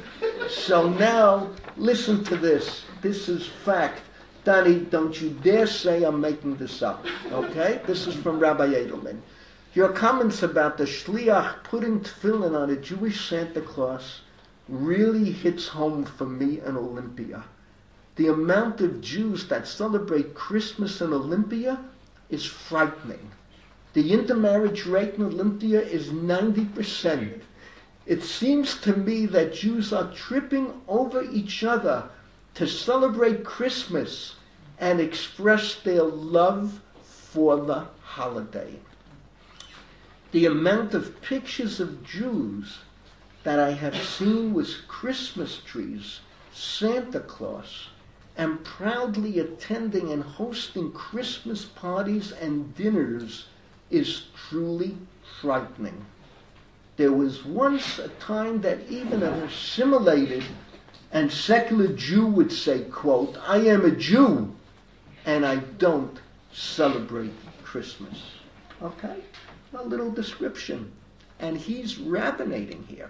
S1: So now, listen to this. This is fact. Danny, don't you dare say I'm making this up. Okay? This is from Rabbi Edelman. Your comments about the shliach putting tefillin on a Jewish Santa Claus really hits home for me in Olympia. The amount of Jews that celebrate Christmas in Olympia is frightening. The intermarriage rate in Olympia is ninety percent. It seems to me that Jews are tripping over each other to celebrate Christmas and express their love for the holiday. The amount of pictures of Jews that I have seen with Christmas trees, Santa Claus, and proudly attending and hosting Christmas parties and dinners is truly frightening. There was once a time that even an assimilated and secular Jew would say, quote, I am a Jew and I don't celebrate Christmas. Okay? A little description. And he's rabbinating here.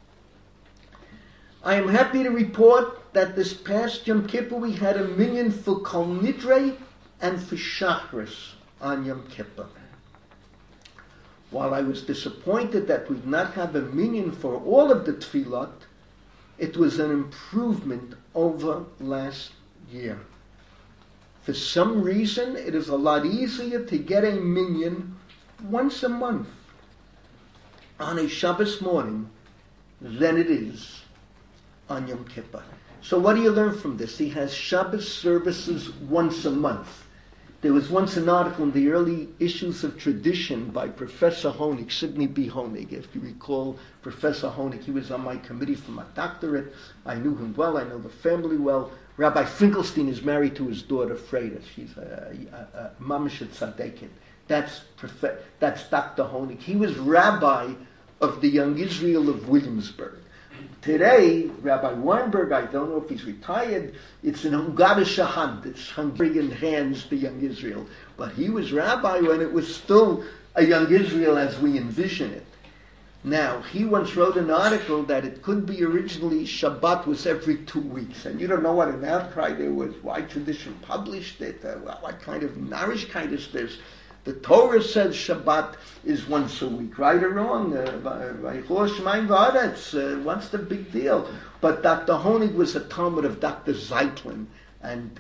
S1: I am happy to report that this past Yom Kippur we had a minyan for Kol Nidre and for Shachris on Yom Kippur. While I was disappointed that we did not have a minyan for all of the tefillot, it was an improvement over last year. For some reason, it is a lot easier to get a minyan once a month on a Shabbos morning than it is on Yom Kippur. So what do you learn from this? He has Shabbos services once a month. There was once an article in the early issues of Tradition by Professor Honig, Sidney B. Honig. If you recall Professor Honig, he was on my committee for my doctorate. I knew him well. I know the family well. Rabbi Finkelstein is married to his daughter, Freda. She's a, a, a Mamisha Tzaddikin. That's, Prof- that's Doctor Honig. He was rabbi of the Young Israel of Williamsburg. Today, Rabbi Weinberg, I don't know if he's retired, it's in Hungarische Hand, it's Hungarian hands, the Young Israel. But he was rabbi when it was still a Young Israel as we envision it. Now, he once wrote an article that it could be originally Shabbat was every two weeks. And you don't know what an outcry there was, why Tradition published it, uh, what kind of Narishkeit is this? The Torah says Shabbat is once a week, right or wrong? Uh, what's the big deal? But Doctor Honig was a Talmud of Doctor Zeitlin, and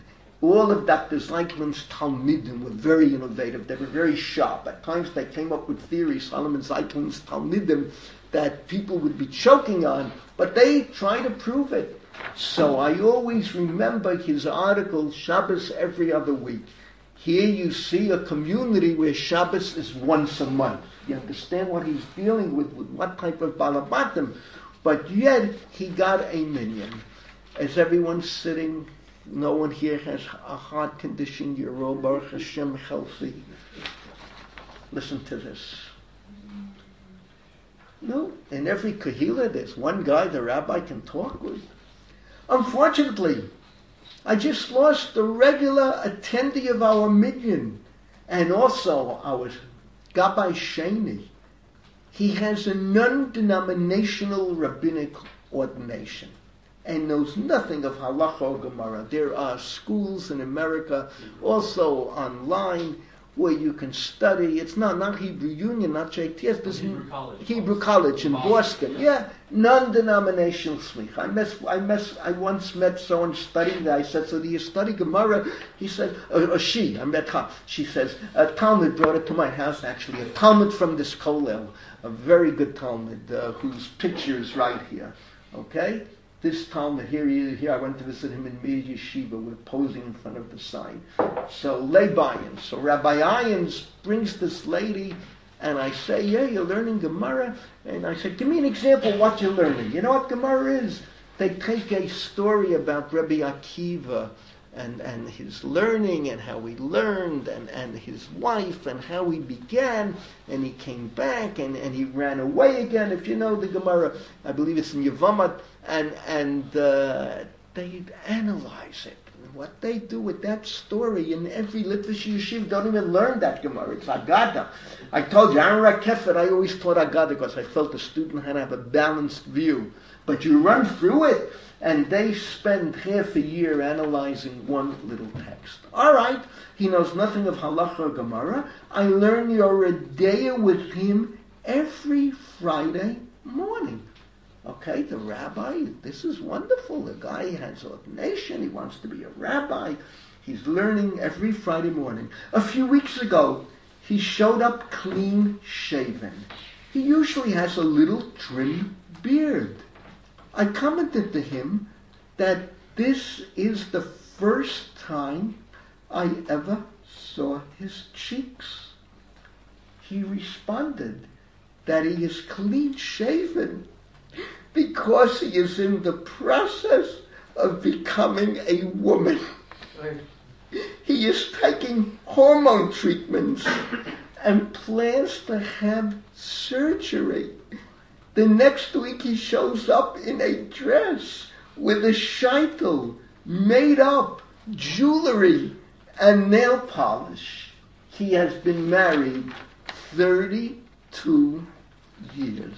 S1: All of Doctor Zeichelman's Talmidim were very innovative. They were very sharp. At times they came up with theories, Solomon Zeichelman's Talmidim, that people would be choking on, but they try to prove it. So I always remember his article, Shabbos every other week. Here you see a community where Shabbos is once a month. You understand what he's dealing with, with what type of balabatim. But yet he got a minyan. As everyone's sitting, no one here has a heart condition. You're all Baruch Hashem healthy. Listen to this. No, in every kahila there's one guy the rabbi can talk with. Unfortunately, I just lost the regular attendee of our minyan, and also our Gabbai Sheni. He has a non-denominational rabbinic ordination and knows nothing of halacha or Gemara. There are schools in America, also online, where you can study. It's not not Hebrew Union, not J T S. This
S2: Hebrew College.
S1: Hebrew College in Boston. Yeah, non-denominational smicha. I mess, I mess, I once met someone studying that. I said, "So do you study Gemara?" He said, or, or she. I met her. She says, "A Talmud brought it to my house. Actually, a Talmud from this kollel, a very good Talmud uh, whose picture is right here." Okay. This Talmud, here he is, here I went to visit him in Meir Yeshiva. We're posing in front of the sign. So, Lebayan. So, Rabbi Irons brings this lady, and I say, yeah, you're learning Gemara? And I said, give me an example of what you're learning. You know what Gemara is? They take a story about Rabbi Akiva and, and his learning and how he learned and, and his wife and how he began, and he came back and, and he ran away again. If you know the Gemara, I believe it's in Yevamot, and, and uh, they analyze it. And what they do with that story in every Litvish yeshiva don't even learn that Gemara. It's Agada. I told you, Aaron Rakefet, I always taught Agada because I felt the student had to have a balanced view. But you run through it, and they spend half a year analyzing one little text. All right, he knows nothing of halacha or Gemara. I learn your Deya with him every Friday morning. Okay, the rabbi, this is wonderful. The guy has ordination. He wants to be a rabbi. He's learning every Friday morning. A few weeks ago, he showed up clean shaven. He usually has a little trim beard. I commented to him that this is the first time I ever saw his cheeks. He responded that he is clean shaven because he is in the process of becoming a woman. Right. He is taking hormone treatments and plans to have surgery. The next week he shows up in a dress with a shaitel, made up, jewelry, and nail polish. He has been married thirty-two years.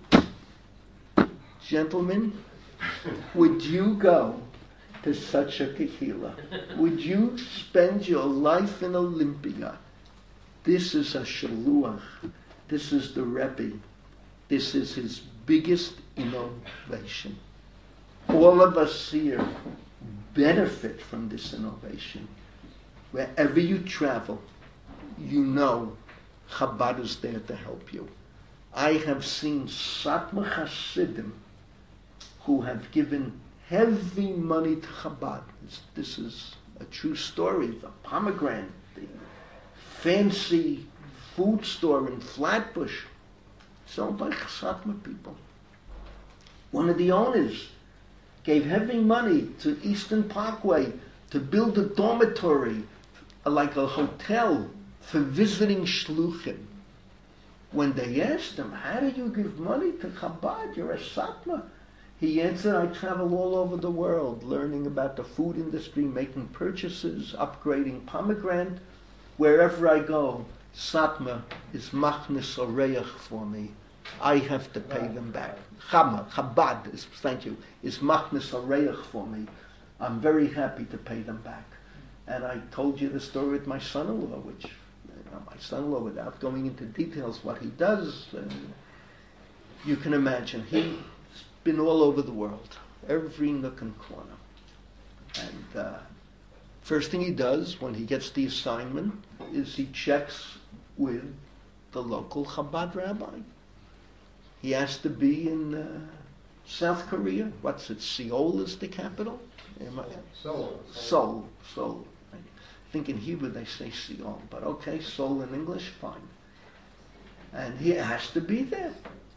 S1: Gentlemen, would you go to such a kahila? Would you spend your life in Olympia? This is a shaluach. This is the Rebbe. This is his biggest innovation. All of us here benefit from this innovation. Wherever you travel, you know Chabad is there to help you. I have seen Satmar Hasidim who have given heavy money to Chabad. This, this is a true story. The Pomegranate, the fancy food store in Flatbush, sold by Satmar people. One of the owners gave heavy money to Eastern Parkway to build a dormitory, like a hotel, for visiting shluchim. When they asked him, how do you give money to Chabad? You're a Satmar. He answered, I travel all over the world, learning about the food industry, making purchases, upgrading Pomegranate. Wherever I go, Satmar is machnis oreach for me. I have to pay them back. Chama, Chabad, is, thank you, is machnis oreach for me. I'm very happy to pay them back. And I told you the story with my son-in-law, which, you know, my son-in-law, without going into details what he does, uh, you can imagine. He's been all over the world, every nook and corner. And uh, First thing he does when he gets the assignment is he checks with the local Chabad rabbi. He has to be in uh, South Korea. What's it? Seoul is the capital?
S3: Seoul.
S1: Seoul. Seoul. I think in Hebrew they say Seoul, but okay, Seoul in English, fine. And he has to be there.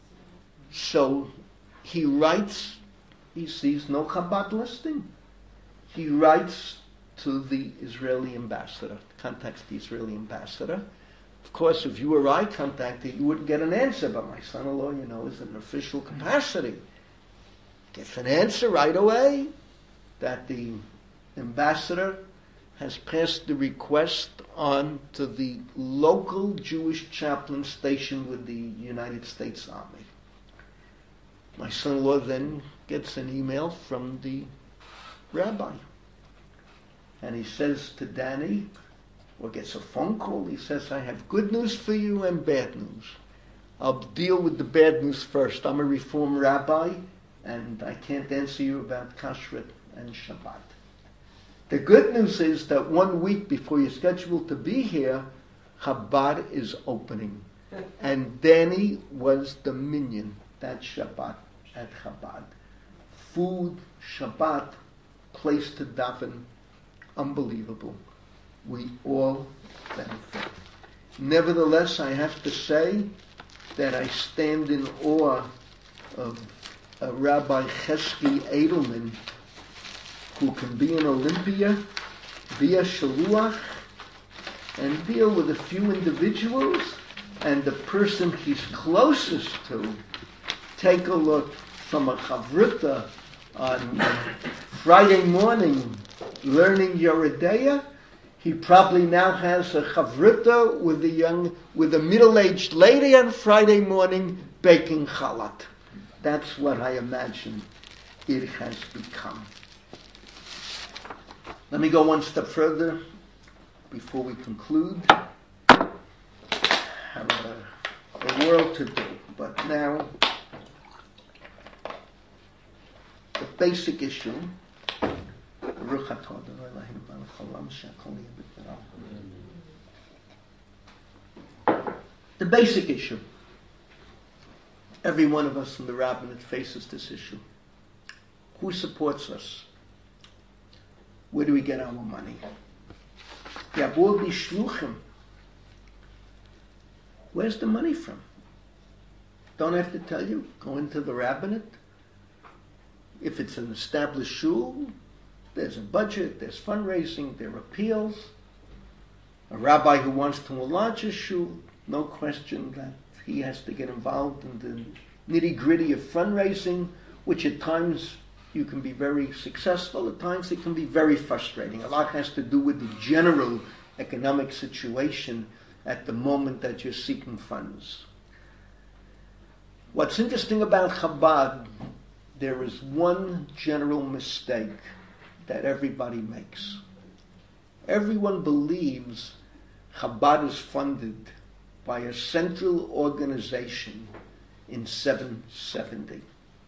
S1: So he writes, he sees no Chabad listing. He writes to the Israeli ambassador, contacts the Israeli ambassador. Of course, if you or I contacted, you wouldn't get an answer, but my son-in-law, you know, is in an official capacity. Gets an answer right away that the ambassador has passed the request on to the local Jewish chaplain stationed with the United States Army. My son-in-law then gets an email from the rabbi. And he says to Danny, or gets a phone call, he says, I have good news for you and bad news. I'll deal with the bad news first. I'm a Reform rabbi, and I can't answer you about Kashrut and Shabbat. The good news is that one week before you're scheduled to be here, Chabad is opening. And Danny was the minyan that Shabbat at Chabad. Food, Shabbat, place to daven, unbelievable. We all benefit. Nevertheless, I have to say that I stand in awe of a Rabbi Chesky Edelman who can be in Olympia, be a shaluach, and deal with a few individuals, and the person he's closest to, take a look from a chavruta on Friday morning, learning Yoredeya. He probably now has a chavruta with a young, with a middle-aged lady on Friday morning baking chalat. That's what I imagine it has become. Let me go one step further before we conclude. Have a, a world to do, but now the basic issue. The basic issue. Every one of us in the rabbinate faces this issue. Who supports us? Where do we get our money? Yabur b'shluchim. Where's the money from? Don't have to tell you. Go into the rabbinate. If it's an established shul, there's a budget, there's fundraising, there are appeals. A rabbi who wants to enlarge a shul, no question that he has to get involved in the nitty-gritty of fundraising, which at times you can be very successful, at times it can be very frustrating. A lot has to do with the general economic situation at the moment that you're seeking funds. What's interesting about Chabad, there is one general mistake that everybody makes. Everyone believes Chabad is funded by a central organization in seven seventy.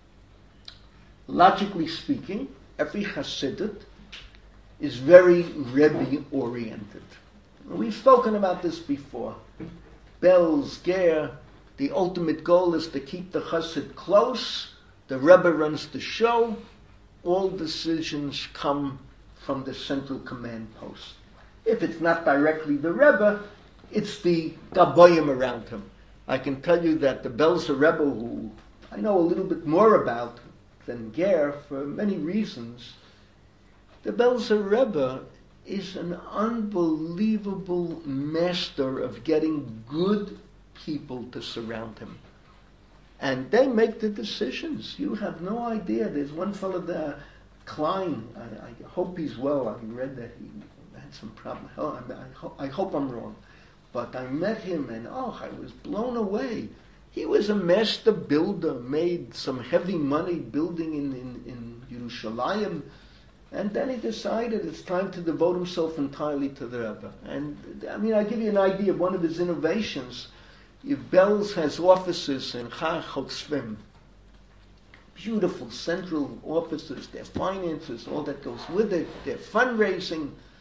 S1: Logically speaking, every Hasidut is very Rebbe-oriented. We've spoken about this before. Bells, Ger, the ultimate goal is to keep the Chassid close. The Rebbe runs the show. All decisions come from the central command post. If it's not directly the Rebbe, it's the Gaboyim around him. I can tell you that the Belzer Rebbe, who I know a little bit more about than Ger for many reasons, the Belzer Rebbe is an unbelievable master of getting good people to surround him. And they make the decisions. You have no idea. There's one fellow there, Klein. I, I hope he's well. I read that he had some problem. Oh, I, I, ho- I hope I'm wrong. But I met him and, oh, I was blown away. He was a master builder, made some heavy money building in, in, in Yerushalayim. And then he decided it's time to devote himself entirely to the Rebbe. And, I mean, I'll give you an idea of one of his innovations. If Belz has offices in Chai Chotzvim, beautiful central offices, their finances, all that goes with it, their fundraising,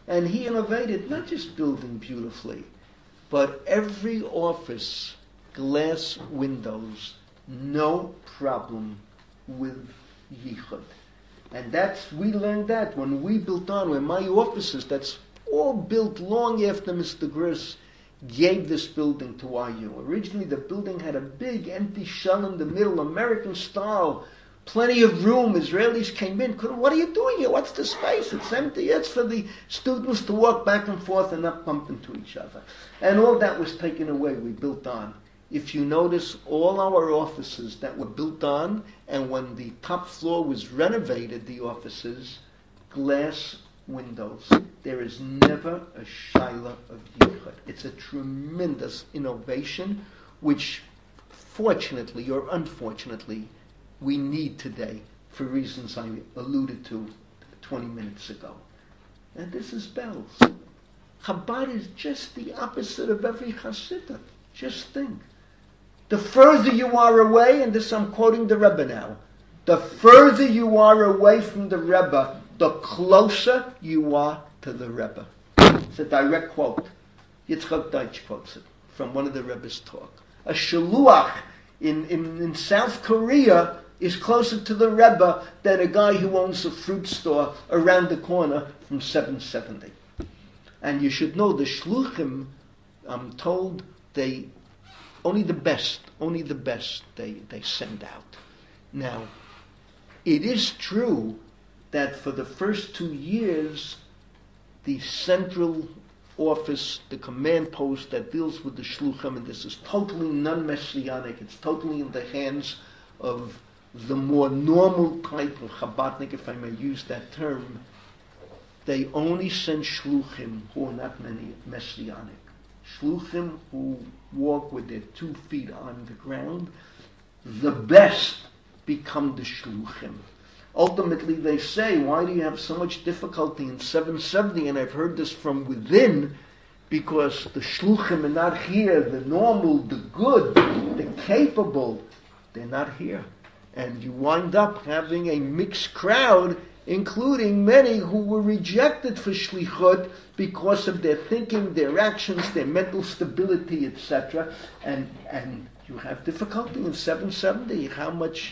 S1: And he innovated not just building beautifully, but every office, glass windows, no problem with yichud. And that's, we learned that when we built on, when my offices, that's all built long after Mister Griss gave this building to I U. Originally the building had a big empty shell in the middle, American style, plenty of room. Israelis came in, couldn't, what are you doing here? What's the space? It's empty. It's for the students to walk back and forth and not bump into each other. And all that was taken away. We built on. If you notice, all our offices that were built on, and when the top floor was renovated, the offices, glass windows. There is never a shaila of yichud. It's a tremendous innovation, which fortunately or unfortunately we need today for reasons I alluded to twenty minutes ago. And this is bells. Chabad is just the opposite of every Hasidah. Just think. The further you are away, and this I'm quoting the Rebbe now, the further you are away from the Rebbe, the closer you are to the Rebbe. It's a direct quote. Yitzchak Deutsch quotes it from one of the Rebbe's talk. A shaluach in, in, in South Korea is closer to the Rebbe than a guy who owns a fruit store around the corner from seven seventy. And you should know the shluchim, I'm told, they only the best, only the best they, they send out. Now, it is true that for the first two years, the central office, the command post that deals with the shluchim, and this is totally non-messianic, it's totally in the hands of the more normal type of Chabadnik, if I may use that term, they only send shluchim who are not many messianic. Shluchim who walk with their two feet on the ground, the best become the shluchim. Ultimately, they say, why do you have so much difficulty in seven seventy? And I've heard this from within, because the shluchim are not here, the normal, the good, the capable, they're not here. And you wind up having a mixed crowd, including many who were rejected for shlichut because of their thinking, their actions, their mental stability, et cetera. And and you have difficulty in seven seventy. How much,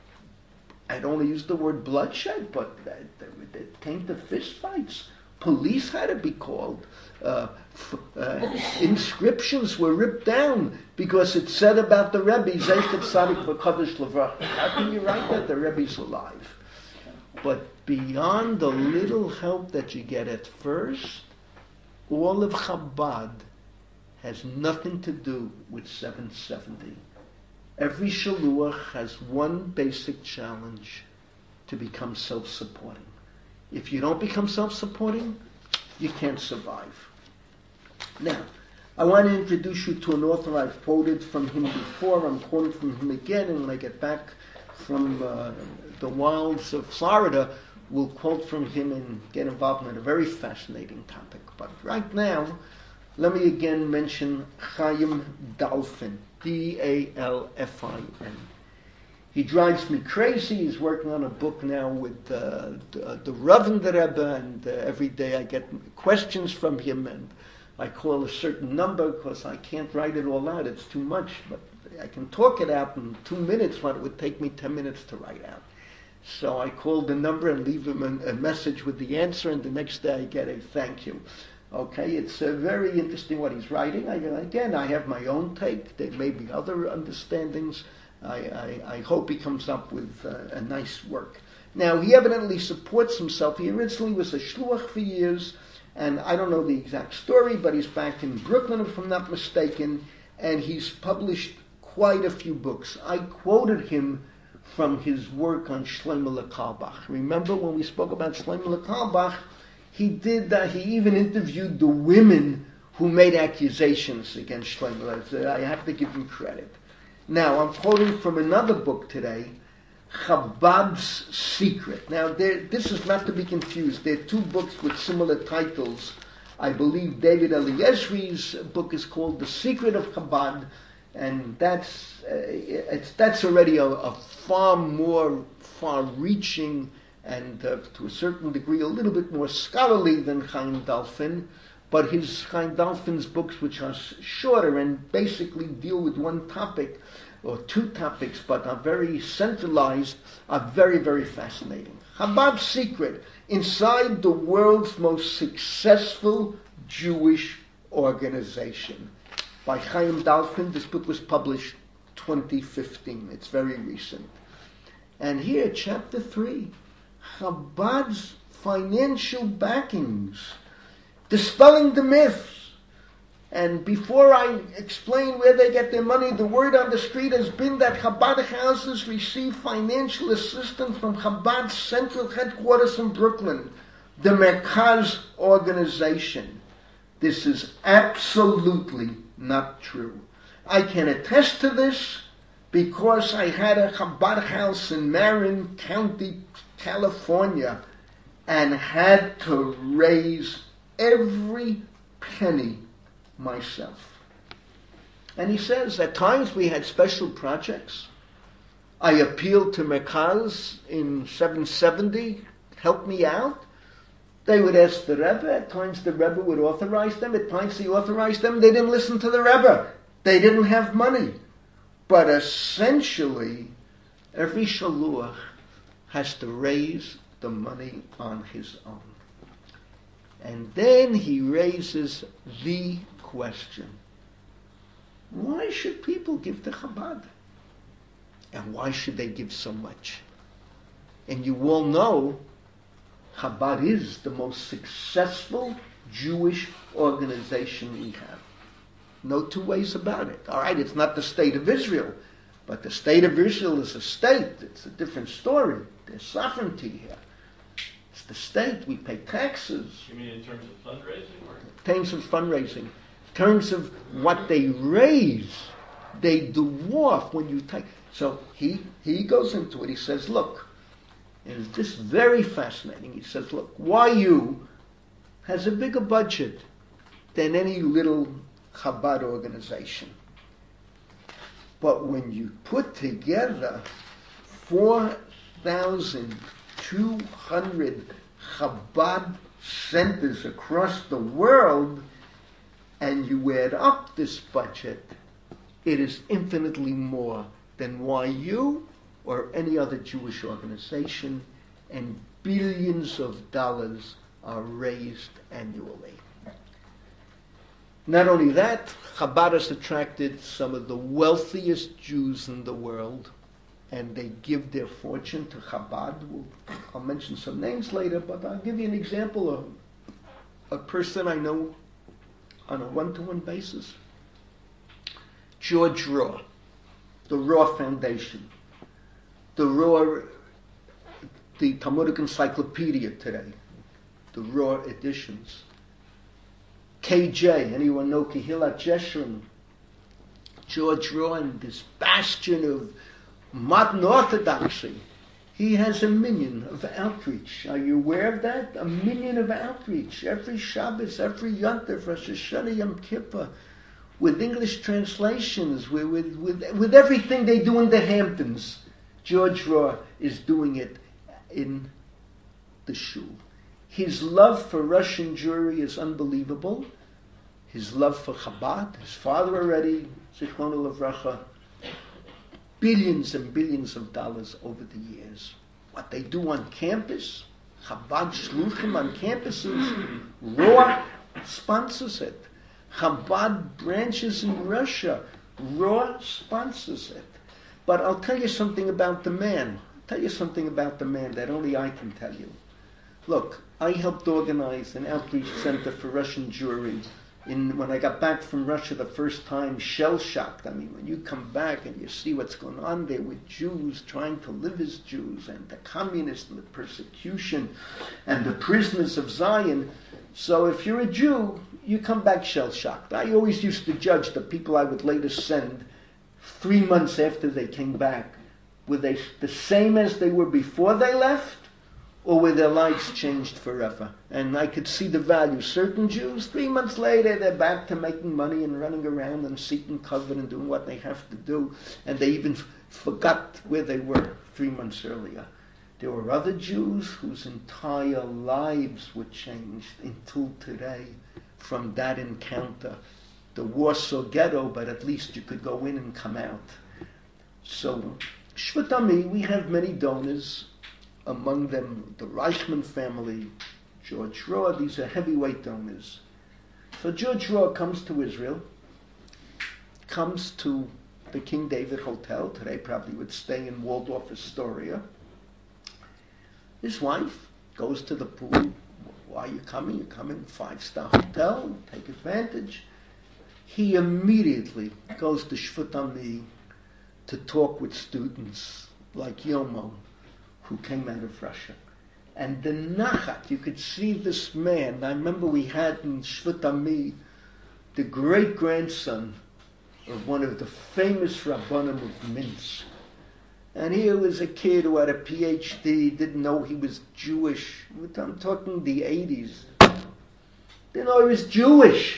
S1: I don't want to use the word bloodshed, but it came to fistfights. Police had to be called. Uh, f- uh, inscriptions were ripped down because it said about the Rebbe, Zeichet Tzadik V'Kadosh L'Vrach. How can you write that? The Rebbe's alive. But beyond the little help that you get at first, all of Chabad has nothing to do with seven seventy. Every shaluach has one basic challenge: to become self-supporting. If you don't become self-supporting, you can't survive. Now, I want to introduce you to an author I've quoted from him before. I'm quoting from him again, and when I get back from uh, the wilds of Florida, we'll quote from him and get involved in a very fascinating topic. But right now, let me again mention Chaim Dalfin, D A L F I N. He drives me crazy. He's working on a book now with uh, the, the Rav and the Rebbe, and uh, every day I get questions from him, and I call a certain number because I can't write it all out. It's too much, but I can talk it out in two minutes what it would take me ten minutes to write out. So I call the number and leave him a, a message with the answer, and the next day I get a thank you. Okay, it's uh, very interesting what he's writing. I, again, I have my own take. There may be other understandings. I, I, I hope he comes up with uh, a nice work. Now, he evidently supports himself. He originally was a shluach for years, and I don't know the exact story, but he's back in Brooklyn, if I'm not mistaken, and he's published quite a few books. I quoted him from his work on Shlomo Carlebach. Remember when we spoke about Shlomo Carlebach, he did that. He even interviewed the women who made accusations against Shlomo. I have to give him credit. Now, I'm quoting from another book today, Chabad's Secret. Now, there, this is not to be confused. There are two books with similar titles. I believe David Eliezri's book is called The Secret of Chabad, and that's uh, it's, that's already a, a far more far-reaching and uh, to a certain degree a little bit more scholarly than Chaim Dolphin, but his Chaim Dolphin's books, which are shorter and basically deal with one topic, or two topics, but are very centralized, are very, very fascinating. Chabad's Secret, inside the world's most successful Jewish organization. By Chaim Dolphin, this book was published twenty fifteen. It's very recent. And here, chapter three, Chabad's financial backings, dispelling the myths. And before I explain where they get their money, the word on the street has been that Chabad houses receive financial assistance from Chabad's central headquarters in Brooklyn, the Merkaz organization. This is absolutely not true. I can attest to this because I had a Chabad house in Marin County, California, and had to raise every penny myself. And he says, at times we had special projects. I appealed to Merkaz in seven seventy, help me out. They would ask the Rebbe. At times the Rebbe would authorize them. At times he authorized them. They didn't listen to the Rebbe. They didn't have money. But essentially, every shaluach has to raise the money on his own. And then he raises the question: why should people give to Chabad? And why should they give so much? And you all know Chabad is the most successful Jewish organization we have. No two ways about it. All right, it's not the state of Israel, but the state of Israel is a state. It's a different story. There's sovereignty here. It's the state. We pay taxes.
S3: You mean in terms of fundraising? Or?
S1: In terms of fundraising. In terms of what they raise, they dwarf when you take. So he, he goes into it. He says, look, and this is very fascinating. He says, look, Y U has a bigger budget than any little Chabad organization. But when you put together four thousand two hundred Chabad centers across the world, and you add up this budget, it is infinitely more than Y U or any other Jewish organization, and billions of dollars are raised annually. Not only that, Chabad has attracted some of the wealthiest Jews in the world, and they give their fortune to Chabad. We'll, I'll mention some names later, but I'll give you an example of a person I know on a one-to-one basis. George Raw, the Raw Foundation, the Raw, the Talmudic Encyclopedia today, the Raw editions. K J, anyone know Kehillat Jeshurun? George Raw, this bastion of modern orthodoxy. He has a minyan of outreach. Are you aware of that? A minyan of outreach. Every Shabbos, every Yontif, Rosh Hashanah, Yom Kippur, with English translations, with, with, with, with everything they do in the Hamptons. George Raw is doing it in the shul. His love for Russian Jewry is unbelievable. His love for Chabad, his father already, Zichrono Livracha, billions and billions of dollars over the years. What they do on campus, Chabad Shluchim on campuses, Raw sponsors it. Chabad branches in Russia, Raw sponsors it. But I'll tell you something about the man. I'll tell you something about the man that only I can tell you. Look, I helped organize an outreach center for Russian Jewry. In, when I got back from Russia the first time, shell-shocked. I mean, when you come back and you see what's going on there with Jews trying to live as Jews, and the communists and the persecution and the prisoners of Zion. So if you're a Jew, you come back shell-shocked. I always used to judge the people I would later send three months after they came back. Were they the same as they were before they left? Or were their lives changed forever? And I could see the value. Certain Jews, three months later, they're back to making money and running around and seeking covenant and doing what they have to do. And they even f- forgot where they were three months earlier. There were other Jews whose entire lives were changed until today from that encounter. The Warsaw Ghetto, but at least you could go in and come out. So, Shvut Ami, we have many donors, among them the Reichman family, George Rohr. These are heavyweight donors. So George Rohr comes to Israel, comes to the King David Hotel. Today probably would stay in Waldorf Astoria. His wife goes to the pool. Why are you coming? You're coming five-star hotel. Take advantage. He immediately goes to Shvut Ami to talk with students like Yomo, who came out of Russia. And the nachat, you could see this man. I remember we had in Shvut Ami the great-grandson of one of the famous Rabbanim of Minsk. And here was a kid who had a P H D, didn't know he was Jewish. I'm talking the eighties. Didn't know he was Jewish.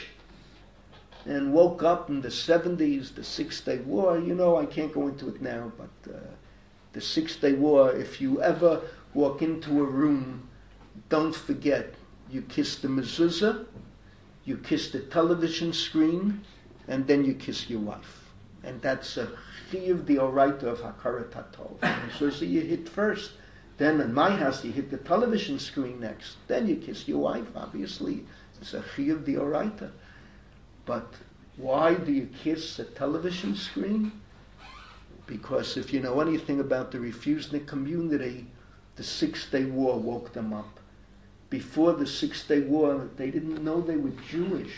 S1: And woke up in the seventies, the Six-Day War. You know, I can't go into it now, but uh, the Six-Day War, if you ever walk into a room, don't forget, you kiss the mezuzah, you kiss the television screen, and then you kiss your wife. And that's a chiyuv d'oraita of Hakarat HaTov. Mezuzah you hit first. Then in my house you hit the television screen next. Then you kiss your wife, obviously. It's a chiyuv d'oraita. But why do you kiss a television screen? Because if you know anything about the Refusnik community, the Six-Day War woke them up. Before the Six-Day War, they didn't know they were Jewish.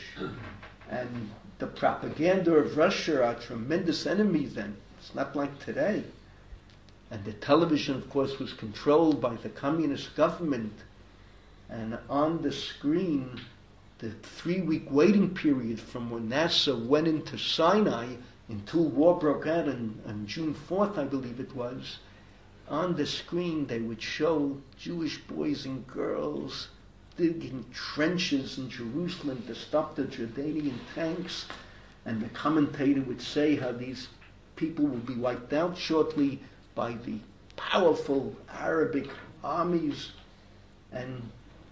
S1: And the propaganda of Russia are tremendous enemies then. It's not like today. And the television, of course, was controlled by the communist government. And on the screen, the three-week waiting period from when NASA went into Sinai until war broke out on, on June fourth, I believe it was, on the screen they would show Jewish boys and girls digging trenches in Jerusalem to stop the Jordanian tanks, and the commentator would say how these people will be wiped out shortly by the powerful Arabic armies, and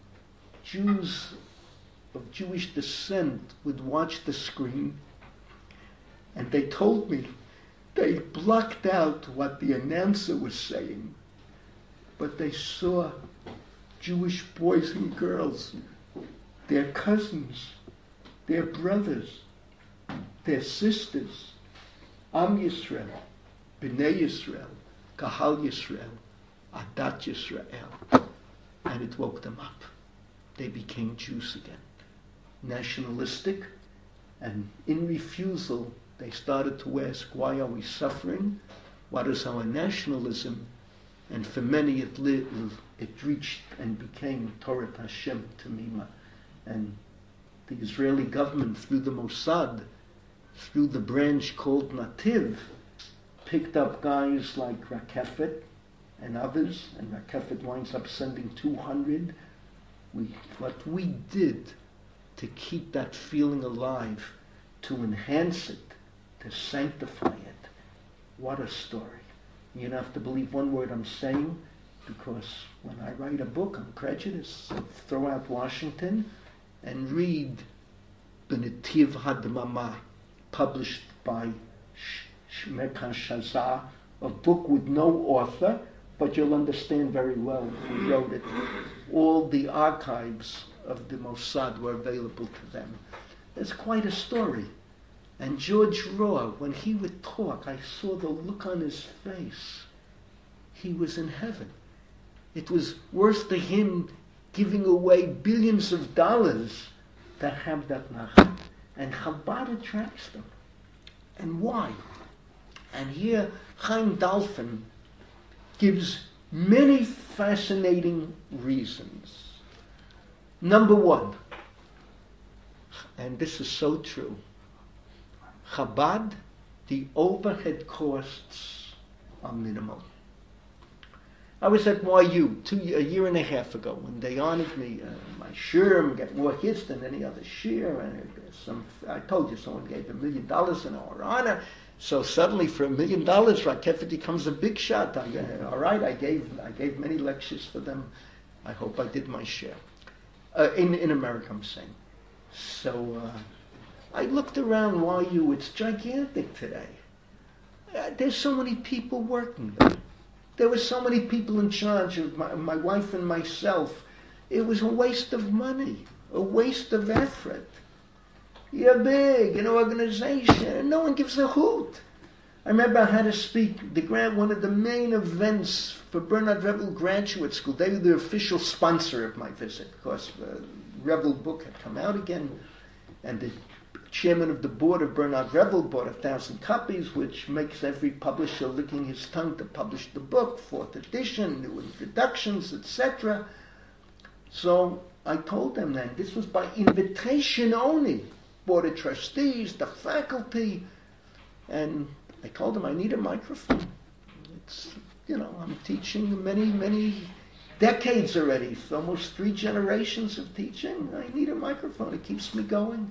S1: Jews of Jewish descent would watch the screen, and they told me they blocked out what the announcer was saying, but they saw Jewish boys and girls, their cousins, their brothers, their sisters, Am Yisrael, B'nai Yisrael, Kahal Yisrael, Adat Yisrael, and it woke them up. They became Jews again. Nationalistic, and in refusal, they started to ask, why are we suffering? What is our nationalism? And for many, it, li- it reached and became Torah Hashem Tamima. And the Israeli government, through the Mossad, through the branch called Nativ, picked up guys like Rakefet and others, and Rakefet winds up sending two hundred. We, what we did to keep that feeling alive, to enhance it, to sanctify it. What a story. You don't have to believe one word I'm saying, because when I write a book, I'm prejudiced. So throw out Washington and read B'Netiv Hadmama, published by Shmerkan Shazar, a book with no author, but you'll understand very well who wrote it. All the archives of the Mossad were available to them. It's quite a story. And George Rohr, when he would talk, I saw the look on his face. He was in heaven. It was worth to him giving away billions of dollars to have that nachat. And Chabad attracts them. And why? And here Chaim Dalfin gives many fascinating reasons. Number one, and this is so true, Chabad, the overhead costs are minimal. I was at Y U two, a year and a half ago when they honored me. Uh, my shir get more hits than any other shir. And some, I told you someone gave a million dollars in our honor. So suddenly, for a million dollars, Rakefet becomes a big shot. I, uh, all right, I gave I gave many lectures for them. I hope I did my share. Uh, in in America, I'm saying. So uh, I looked around Y U. It's gigantic today. Uh, there's so many people working there. There were so many people in charge of my, my wife and myself. It was a waste of money, a waste of effort. You're big, an organization, and no one gives a hoot. I remember I had to speak the grant, one of the main events for Bernard Revel Graduate School. They were the official sponsor of my visit, because the Revel book had come out again, and the chairman of the board of Bernard Revel bought a thousand copies, which makes every publisher licking his tongue to publish the book, fourth edition, new introductions, et cetera. So I told them then, this was by invitation only. Board of trustees, the faculty, and I told them I need a microphone. It's, you know, I'm teaching many, many decades already, almost three generations of teaching. I need a microphone. It keeps me going.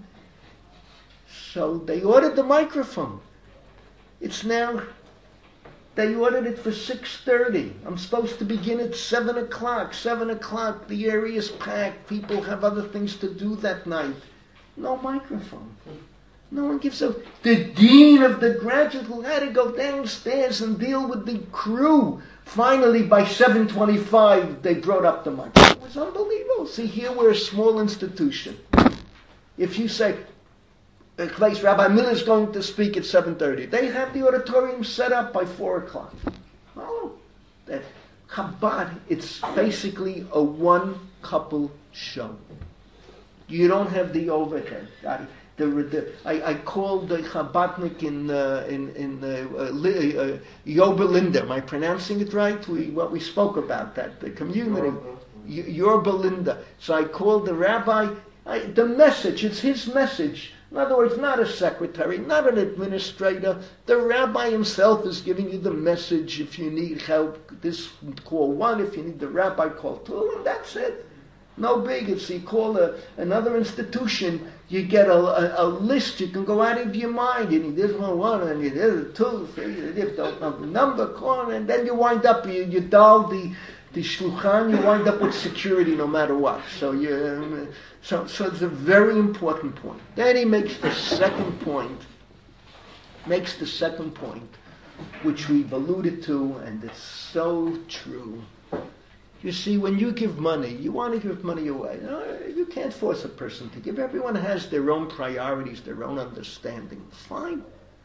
S1: So they ordered the microphone. It's now, they ordered it for six thirty. I'm supposed to begin at seven o'clock. seven o'clock, the area's packed. People have other things to do that night. No microphone. No one gives a... The dean of the graduate school had to go downstairs and deal with the crew. Finally, by seven twenty-five, they brought up the microphone. It was unbelievable. See, here we're a small institution. If you say, a place, Rabbi Miller's going to speak at seven thirty, they have the auditorium set up by four o'clock. Oh, that Chabad, it's basically a one-couple show. You don't have the overhead. I, the, the, I, I called the Chabadnik in uh, in in uh, uh, uh, Yoba Linda. Am I pronouncing it right? We what we spoke about that the community Yoba Linda. So I called the rabbi. I, the message. It's his message. In other words, not a secretary, not an administrator. The rabbi himself is giving you the message. If you need help, this call one. If you need the rabbi, call two, and that's it. No big. If you call a, another institution, you get a, a, a list. You can go out of your mind. You need this one, one, and you need this two, three. You don't know the number, call, and then you wind up. You, you dial the the shluchan. You wind up with security, no matter what. So you, um, so so it's a very important point. Then he makes the second point. Makes the second point, which we've alluded to, and it's so true. You see, when you give money, you want to give money away. No, you can't force a person to give. Everyone has their own priorities, their own understanding. Fine.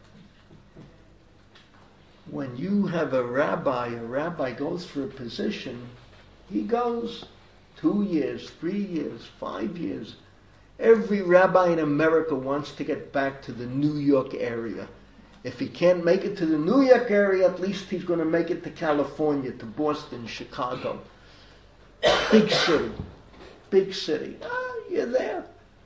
S1: When you have a rabbi, a rabbi goes for a position, he goes two years, three years, five years. Every rabbi in America wants to get back to the New York area. If he can't make it to the New York area, at least he's going to make it to California, to Boston, Chicago. Big city. Big city. Ah, you're there.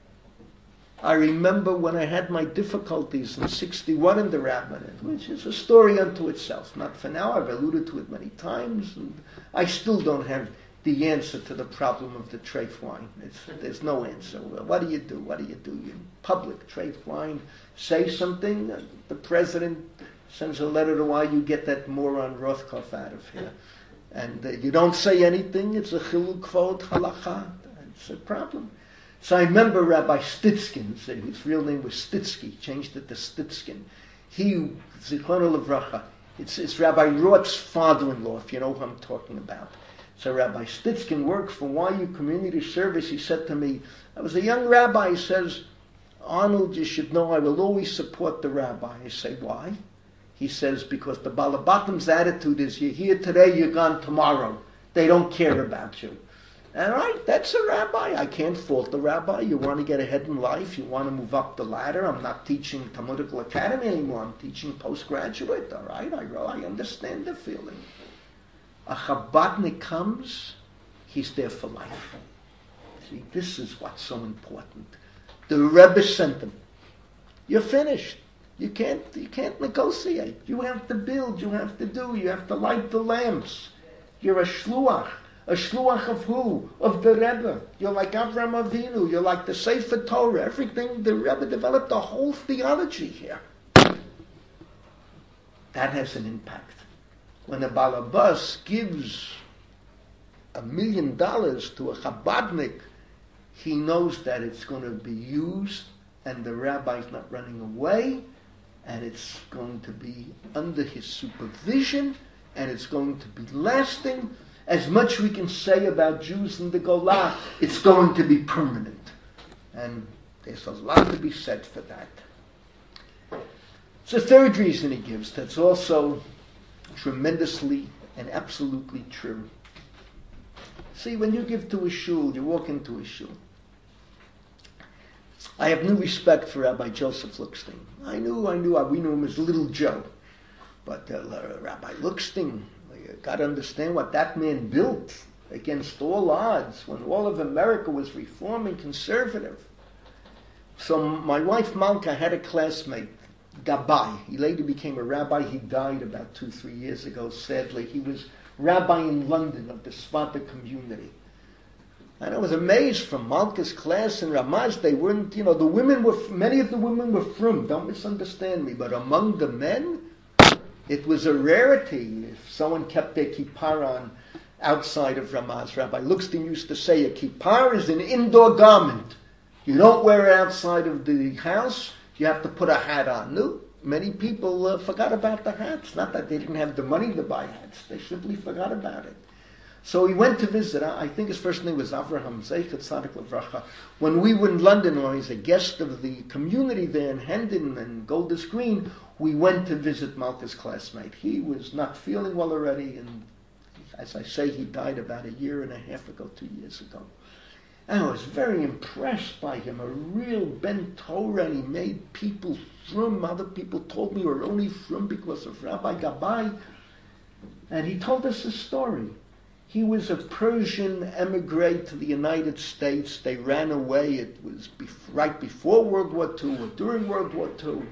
S1: I remember when I had my difficulties in sixty-one in the rabbinate, which is a story unto itself. Not for now, I've alluded to it many times, and I still don't have the answer to the problem of the treif wine. It's, there's no answer. What do you do? What do you do? You public treif wine, say something, the president sends a letter to why you get that moron Rothkopf out of here. And uh, you don't say anything, it's a chiluk kvod halacha. It's a problem. So I remember Rabbi Stitzkin, his real name was Stitsky, changed it to Stitzkin. He, Zichrono Levracha, it's, it's Rabbi Roth's father-in-law, if you know who I'm talking about. So Rabbi Stitzkin worked for Y U Community Service. He said to me, I was a young rabbi, he says, Arnold, you should know I will always support the rabbi. I say, why? He says, because the Balabatim's attitude is, you're here today, you're gone tomorrow. They don't care about you. All right, that's a rabbi. I can't fault the rabbi. You want to get ahead in life. You want to move up the ladder. I'm not teaching Talmudical Academy anymore. I'm teaching postgraduate. All right, I, I understand the feeling. A Chabadnik comes, he's there for life. See, this is what's so important. The Rebbe sent him. You're finished. You can't, you can't negotiate. You have to build, you have to do, you have to light the lamps. You're a shluach. A shluach of who? Of the Rebbe. You're like Avraham Avinu. You're like the Sefer Torah. Everything, the Rebbe developed a whole theology here. that has an impact. When a balabas gives a million dollars to a Chabadnik, he knows that it's going to be used and the rabbi's not running away, and it's going to be under his supervision, and it's going to be lasting. As much we can say about Jews in the Golah, it's going to be permanent. And there's a lot to be said for that. It's a third reason he gives that's also tremendously and absolutely true. See, when you give to a shul, you walk into a shul. I have new respect for Rabbi Joseph Lookstein. I knew, I knew, we knew him as Little Joe. But uh, Rabbi Lookstein, you got to understand what that man built against all odds when all of America was reforming conservative. So my wife Malka had a classmate, Gabbai. He later became a rabbi. He died about two, three years ago, sadly. He was rabbi in London of the Sephardic community. And I was amazed from Malka's class in Ramaz, they weren't, you know, the women were, many of the women were frum, don't misunderstand me, but among the men, it was a rarity if someone kept their kippah on outside of Ramaz. Rabbi Lookstein used to say, a kippah is an indoor garment. You don't wear it outside of the house, you have to put a hat on. No, many people uh, forgot about the hats. Not that they didn't have the money to buy hats, they simply forgot about it. So he went to visit. I think his first name was Avraham Zeichet Tzadik Levracha. When we were in London, when he was a guest of the community there in Hendon and Golders Green, we went to visit Malka's classmate. He was not feeling well already, and as I say, he died about a year and a half ago, two years ago. And I was very impressed by him, a real Ben Torah, and he made people frum. Other people told me we were only frum because of Rabbi Gabbai. And he told us a story. He was a Persian emigre to the United States. They ran away. It was bef- right before World War Two or during World War Two.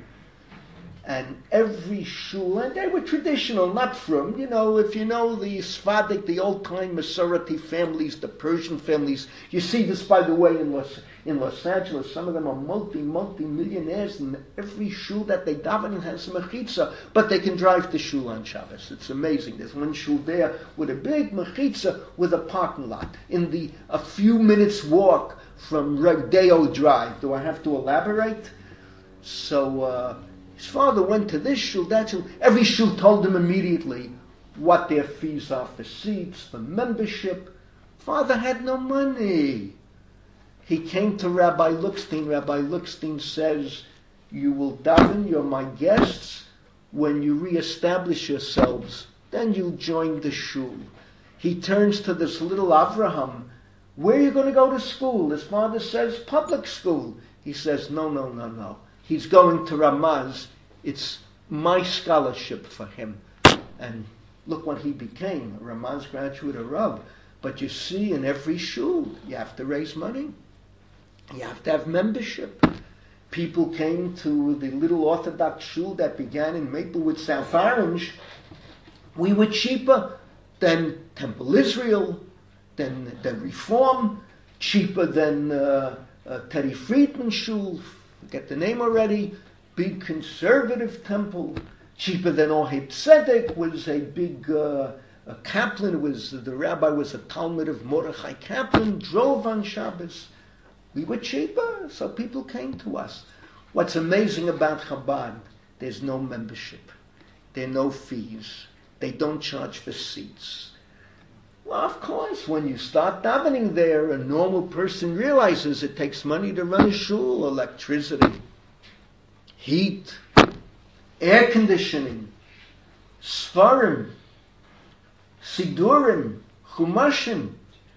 S1: And every shul, and they were traditional, not from, you know, if you know the Sephardic, the old-time Masorti families, the Persian families, you see this, by the way, in Los, in Los Angeles. Some of them are multi, multi-millionaires, and every shul that they daven in has a mechitza, but they can drive to shul on Shabbos. It's amazing. There's one shul there with a big mechitza with a parking lot in the a few minutes walk from Rodeo Drive. Do I have to elaborate? So, uh, his father went to this shul, that shul. Every shul told him immediately what their fees are for seats, for membership. Father had no money. He came to Rabbi Lookstein. Rabbi Lookstein says, you will daven, you're my guests. When you reestablish yourselves, then you'll join the shul. He turns to this little Avraham. Where are you going to go to school? His father says, public school. He says, no, no, no, no. He's going to Ramaz. It's my scholarship for him. And look what he became, a Ramaz graduate, a Rav. But you see, in every shul, you have to raise money. You have to have membership. People came to the little Orthodox shul that began in Maplewood, South Orange. We were cheaper than Temple Israel, than, than Reform, cheaper than uh, uh, Teddy Friedman shul, forget the name already, big conservative temple, cheaper than Oheb Tzedek, was a big uh, a Kaplan, was the rabbi was a Talmud of Mordechai Kaplan, drove on Shabbos. We were cheaper, so people came to us. What's amazing about Chabad, there's no membership. There are no fees. They don't charge for seats. Well, of course, when you start davening there, a normal person realizes it takes money to run a shul, electricity, heat, air conditioning, svarim, sidurim, chumashim,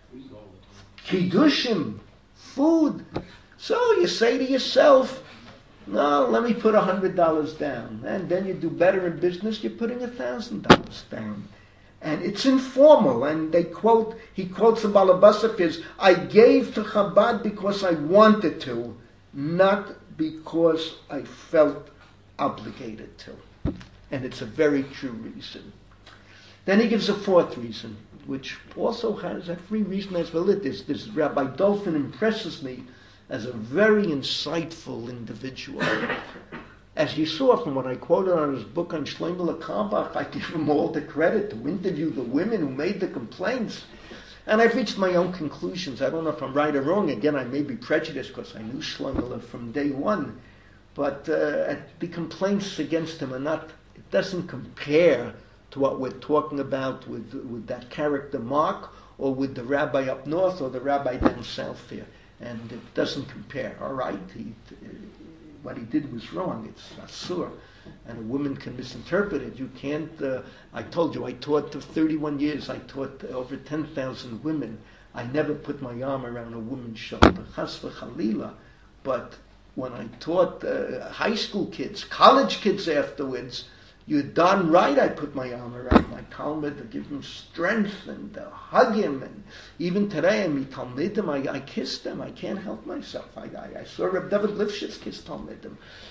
S1: kiddushim, food. So you say to yourself, no, let me put a hundred dollars down. And then you do better in business, you're putting a thousand dollars down. And it's informal, and they quote, he quotes the Balabasaf is, I gave to Chabad because I wanted to, not because I felt obligated to. And it's a very true reason. Then he gives a fourth reason, which also has every reason as well. It is this Rabbi Dolphin impresses me as a very insightful individual. As you saw from what I quoted on his book on Shlomo Carlebach, I give him all the credit to interview the women who made the complaints. And I've reached my own conclusions. I don't know if I'm right or wrong. Again, I may be prejudiced because I knew Shlomo from day one. But uh, the complaints against him are not, it doesn't compare to what we're talking about with, with that character Mark, or with the rabbi up north, or the rabbi down south here. And it doesn't compare. All right, he, what he did was wrong. It's asur. And a woman can misinterpret it. You can't, uh, I told you, I taught for thirty-one years, I taught over ten thousand women. I never put my arm around a woman's shoulder, chas v'chalila. But when I taught uh, high school kids, college kids afterwards, you're darn right I put my arm around my Talmud to give him strength and uh, hug him. And even today, I meet Talmidim, I, I kiss them. I can't help myself. I, I, I saw Reb David Lifshitz kiss Talmidim.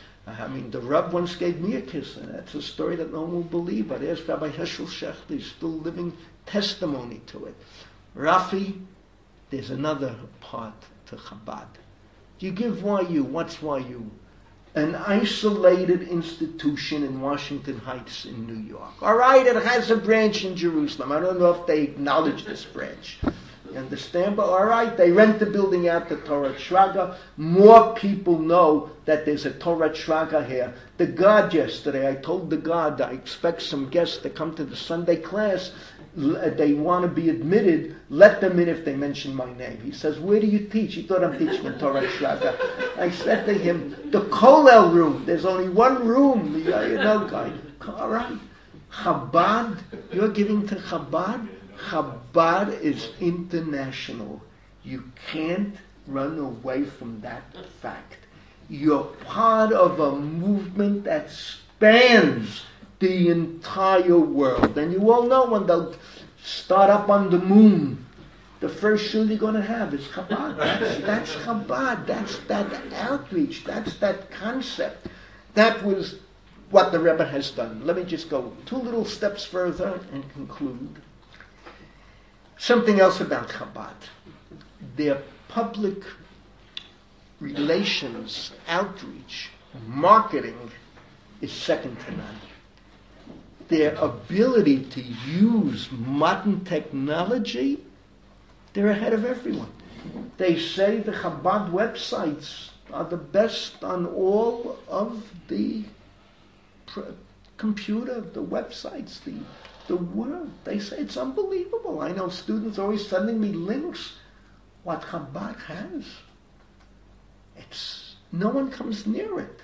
S1: I mean, the Reb once gave me a kiss, and that's a story that no one will believe. But there's Rabbi Heschel Shechter, he's still living testimony to it. Rafi, there's another part to Chabad. You give Y U, what's Y U? An isolated institution in Washington Heights in New York. All right, it has a branch in Jerusalem. I don't know if they acknowledge this branch. You understand? But all right, they rent the building out to Torah Shraga. More people know that there's a Torah Shraga here. The God yesterday, I told the God, I expect some guests to come to the Sunday class. They want to be admitted. Let them in if they mention my name. He says, where do you teach? He thought I'm teaching in Torah Shraga. I said to him, the Kollel room. There's only one room. You know, guy. All right. Chabad, you're giving to Chabad? Chabad is international. You can't run away from that fact. You're part of a movement that spans the entire world. And you all know when they'll start up on the moon, the first shul you're going to have is Chabad. That's, that's Chabad. That's that outreach. That's that concept. That was what the Rebbe has done. Let me just go two little steps further and conclude. Something else about Chabad. Their public relations, outreach, marketing is second to none. Their ability to use modern technology, they're ahead of everyone. They say the Chabad websites are the best on all of the pr- computer, the websites, the The world. They say it's unbelievable. I know students always sending me links. What Chabad has, it's no one comes near it.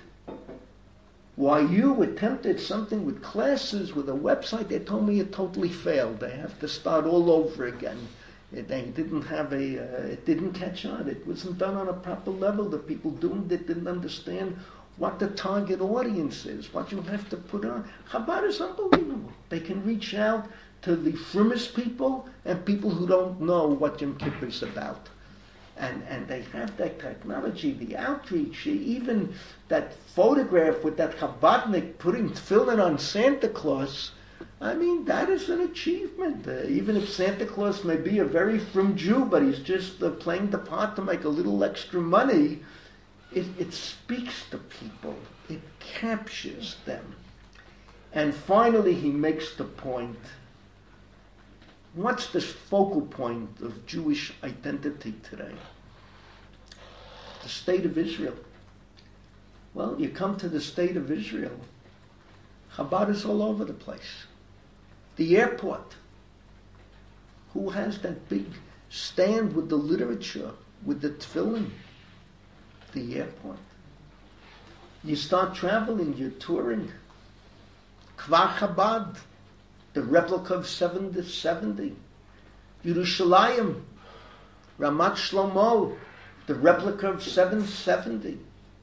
S1: Why you attempted something with classes, with a website, they told me it totally failed. They have to start all over again. It, they didn't have a, uh, it didn't catch on. It wasn't done on a proper level. The people doing it didn't understand what the target audience is, what you have to put on. Chabad is unbelievable. They can reach out to the frumest people and people who don't know what Yom Kippur is about. And and they have that technology, the outreach, even that photograph with that Chabadnik putting tefillin on Santa Claus. I mean, that is an achievement. Uh, even if Santa Claus may be a very frum Jew, but he's just uh, playing the part to make a little extra money, It, it speaks to people. It captures them. And finally, he makes the point, what's this focal point of Jewish identity today? The state of Israel. Well, you come to the state of Israel, Chabad is all over the place. The airport. Who has that big stand with the literature, with the tefillin? The airport. You start traveling, you're touring. Kvar Chabad, the replica of seven seventy. Yerushalayim, Ramat Shlomo, the replica of seven seventy.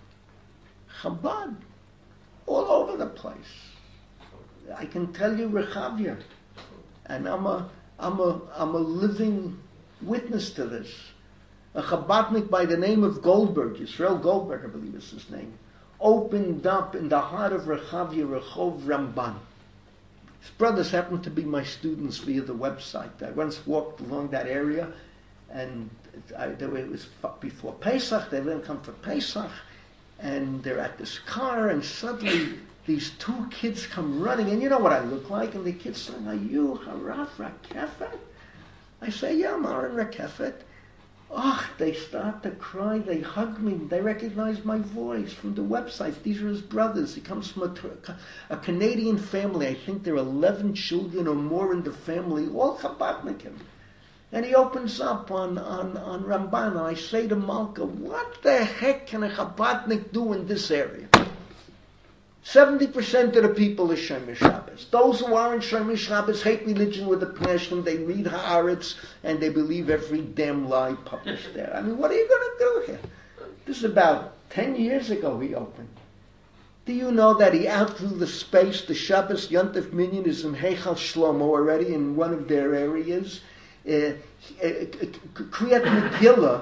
S1: Chabad, all over the place. I can tell you Rechavia, and I'm a, I'm a, I'm a living witness to this. A Chabadnik by the name of Goldberg, Yisrael Goldberg, I believe is his name, opened up in the heart of Rechavia, Rehov Ramban. His brothers happened to be my students via the website. I once walked along that area, and I, it was before Pesach. They didn't come for Pesach, and they're at this car, and suddenly these two kids come running, and you know what I look like, and the kids saying, are you Harav Rakefet? I say, yeah, I'm Aaron Rakefet. Oh, they start to cry, they hug me, they recognize my voice from the website. These are his brothers. He comes from a, a Canadian family. I think there are eleven children or more in the family, all Chabadnikim. And he opens up on, on, on Ramban, and I say to Malka, what the heck can a Chabadnik do in this area? seventy percent of the people are Shomer Shabbos. Those who aren't Shomer Shabbos hate religion with a passion. They read Haaretz and they believe every damn lie published there. I mean, what are you going to do here? This is about ten years ago he opened. Do you know that he outgrew the space? The Shabbos Yontif Minyan is in Heichal Shlomo already in one of their areas. Uh, uh, Kriyat Megillah,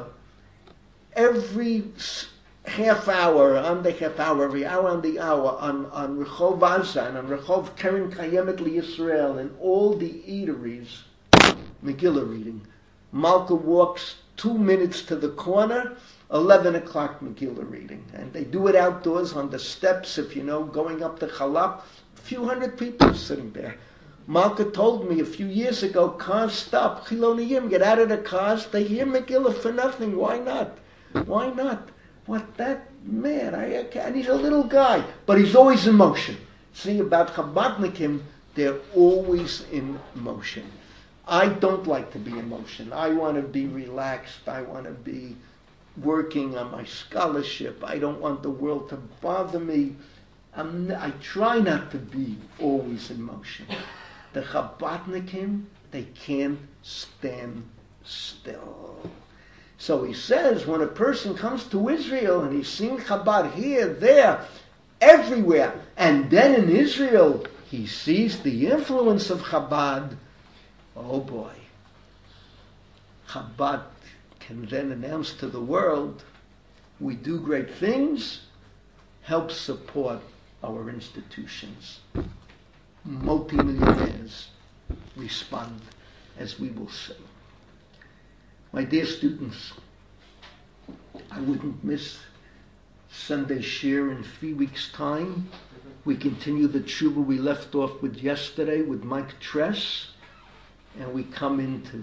S1: every half hour, on the half hour, every hour on the hour, on, on Rehov Azan, on Rehov Keren Kayemet LiYisrael, and all the eateries, Megillah reading. Malka walks two minutes to the corner, eleven o'clock Megillah reading. And they do it outdoors on the steps, if you know, going up the Chalap. A few hundred people sitting there. Malka told me a few years ago, cars stop, Chiloniyim, get out of the cars, they hear Megillah for nothing. Why not? Why not? What, that man, I, and he's a little guy, but he's always in motion. See, about Chabadnikim, they're always in motion. I don't like to be in motion. I want to be relaxed. I want to be working on my scholarship. I don't want the world to bother me. I'm, I try not to be always in motion. The Chabadnikim, they can't stand still. So he says, when a person comes to Israel and he's seen Chabad here, there, everywhere, and then in Israel he sees the influence of Chabad, oh boy, Chabad can then announce to the world, we do great things, help support our institutions. Multi-millionaires respond, as we will see. My dear students, I wouldn't miss Sunday shir in three weeks' time. We continue the tshuva we left off with yesterday with Mike Tress, and we come into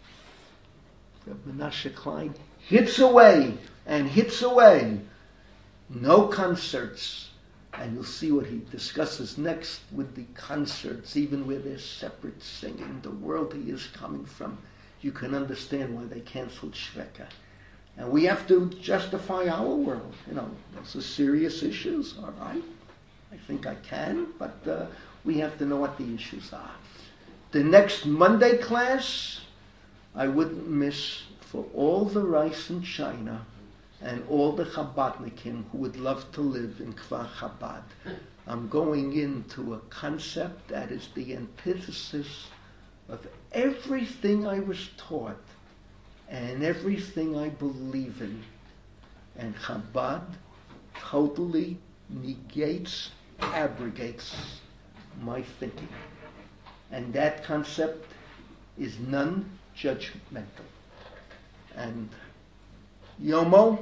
S1: Menashe Klein. Hits away and hits away. No concerts. And you'll see what he discusses next with the concerts, even where there's separate singing, the world he is coming from. You can understand why they canceled Shveka. And we have to justify our world. You know, those are serious issues, all right? I think I can, but uh, we have to know what the issues are. The next Monday class, I wouldn't miss for all the rice in China and all the Chabadnikim who would love to live in Kfar Chabad. I'm going into a concept that is the antithesis of everything I was taught and everything I believe in. And Chabad totally negates, abrogates my thinking. And that concept is non-judgmental. And Yomo,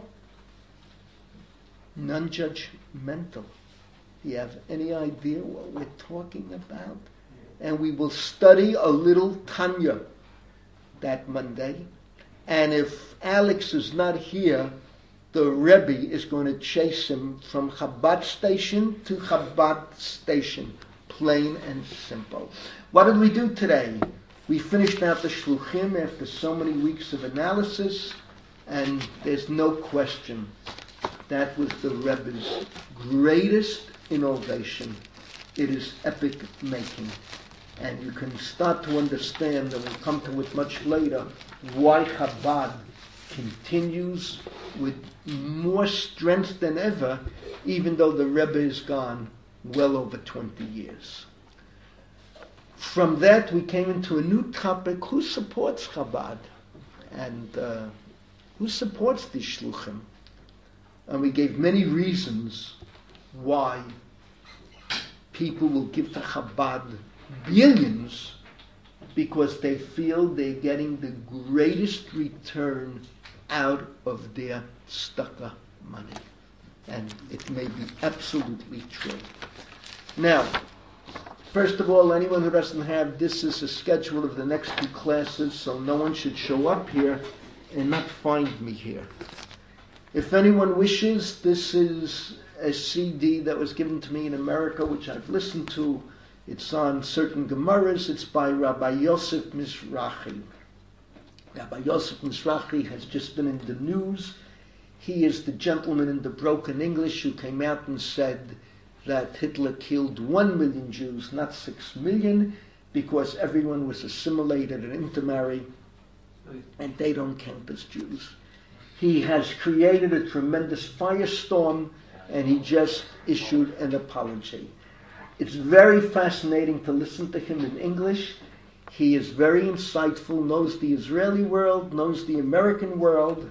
S1: non-judgmental. Do you have any idea what we're talking about? And we will study a little Tanya that Monday. And if Alex is not here, the Rebbe is going to chase him from Chabad station to Chabad station. Plain and simple. What did we do today? We finished out the Shluchim after so many weeks of analysis, and there's no question that was the Rebbe's greatest innovation. It is epic making. And you can start to understand, and we'll come to it much later, why Chabad continues with more strength than ever, even though the Rebbe is gone well over twenty years. From that, we came into a new topic: who supports Chabad, and uh, who supports the Shluchim? And we gave many reasons why people will give to Chabad billions, because they feel they're getting the greatest return out of their stucca money. and it may be absolutely true. Now, first of all, anyone who doesn't have this is a schedule of the next two classes, so no one should show up here and not find me here. If anyone wishes, this is a C D that was given to me in America, which I've listened to. It's on certain Gemaras. It's by Rabbi Yosef Mizrahi. Rabbi Yosef Mizrahi has just been in the news. He is the gentleman in the broken English who came out and said that Hitler killed one million Jews, not six million, because everyone was assimilated and intermarried, and they don't count as Jews. He has created a tremendous firestorm, and he just issued an apology. It's very fascinating to listen to him in English. He is very insightful, knows the Israeli world, knows the American world.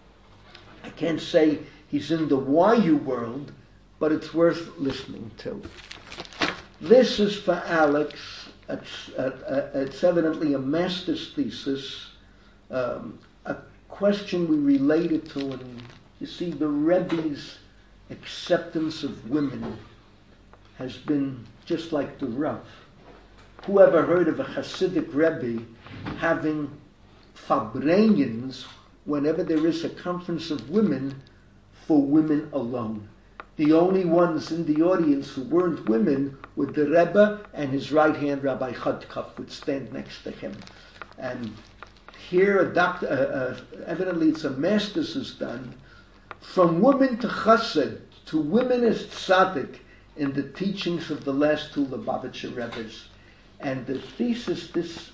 S1: I can't say he's in the Y U world, but it's worth listening to. This is for Alex. It's, uh, uh, it's evidently a master's thesis, um, a question we related to, and you see, the Rebbe's acceptance of women has been just like the Rav. Who ever heard of a Hasidic Rebbe having Fabrengens whenever there is a conference of women for women alone? The only ones in the audience who weren't women were the Rebbe and his right hand, Rabbi Chodkov, would stand next to him. And here, a doctor, uh, uh, evidently it's a master's is done, from women to chassid, to women as tzaddik, in the teachings of the last two Lubavitcher Rebbes. And the thesis this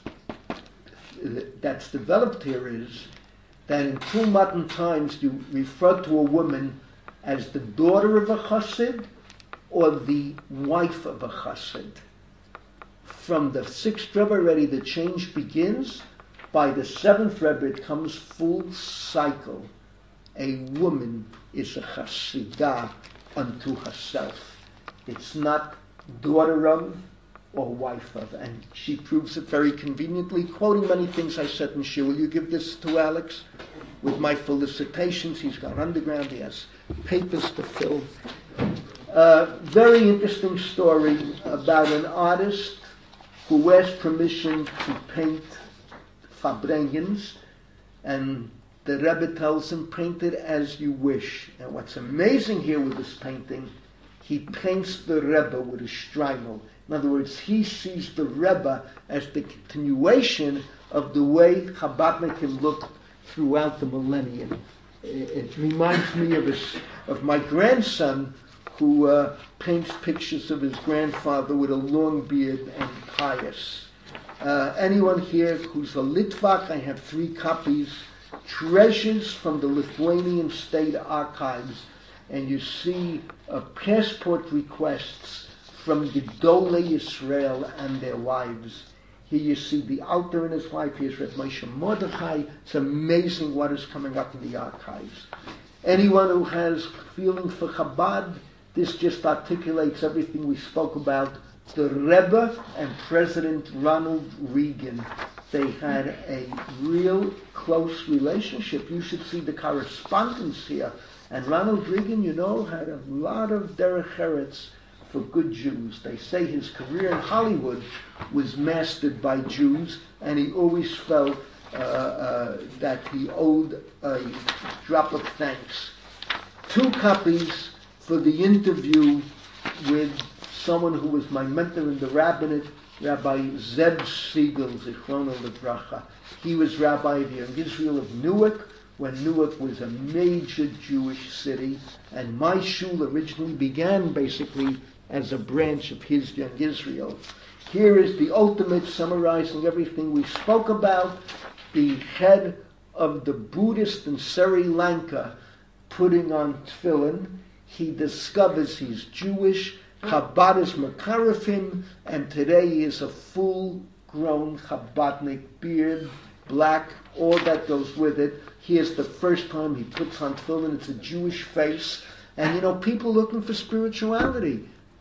S1: that's developed here is that in true modern times you refer to a woman as the daughter of a chassid or the wife of a chassid. From the sixth Rebbe already the change begins. By the seventh Rebbe it comes full cycle. A woman is a chassidah unto herself. It's not daughter of or wife of, and she proves it very conveniently, quoting many things I said in Shir. Will you give this to Alex? With my felicitations, he's gone underground, he has papers to fill. Uh, very interesting story about an artist who asked permission to paint Fabrengens, and the Rebbe tells him, paint it as you wish. And what's amazing here with this painting, he paints the Rebbe with a shtreimel. In other words, he sees the Rebbe as the continuation of the way Chabadnikim looked throughout the millennium. It, it reminds me of, his, of my grandson, who uh, paints pictures of his grandfather with a long beard and pious. Uh, anyone here who's a Litvak, I have three copies, Treasures from the Lithuanian State Archives, and you see uh, passport requests from the Gedolei Yisrael and their wives. Here you see the Alter and his wife. Here's Reb Moshe Mordechai. It's amazing what is coming up in the archives. Anyone who has feeling for Chabad, this just articulates everything we spoke about. The Rebbe and President Ronald Reagan, they had a real close relationship. You should see the correspondence here. And Ronald Reagan, you know, had a lot of derech eretz for good Jews. They say his career in Hollywood was mastered by Jews, and he always felt uh, uh, that he owed a drop of thanks. Two copies for the interview with someone who was my mentor in the rabbinate, Rabbi Zeb Siegel, Zichrono Livracha. He was rabbi of Young Israel of Newark, when Newark was a major Jewish city, and my shul originally began basically as a branch of his Young Israel. Here is the ultimate summarizing everything we spoke about. The head of the Buddhist in Sri Lanka putting on tefillin. He discovers he's Jewish. Chabad is Makarafim, and today he is a full-grown Chabadnik, beard, black, all that goes with it. Here's the first time he puts on tefillin. It's a Jewish face. And, you know, people looking for spirituality.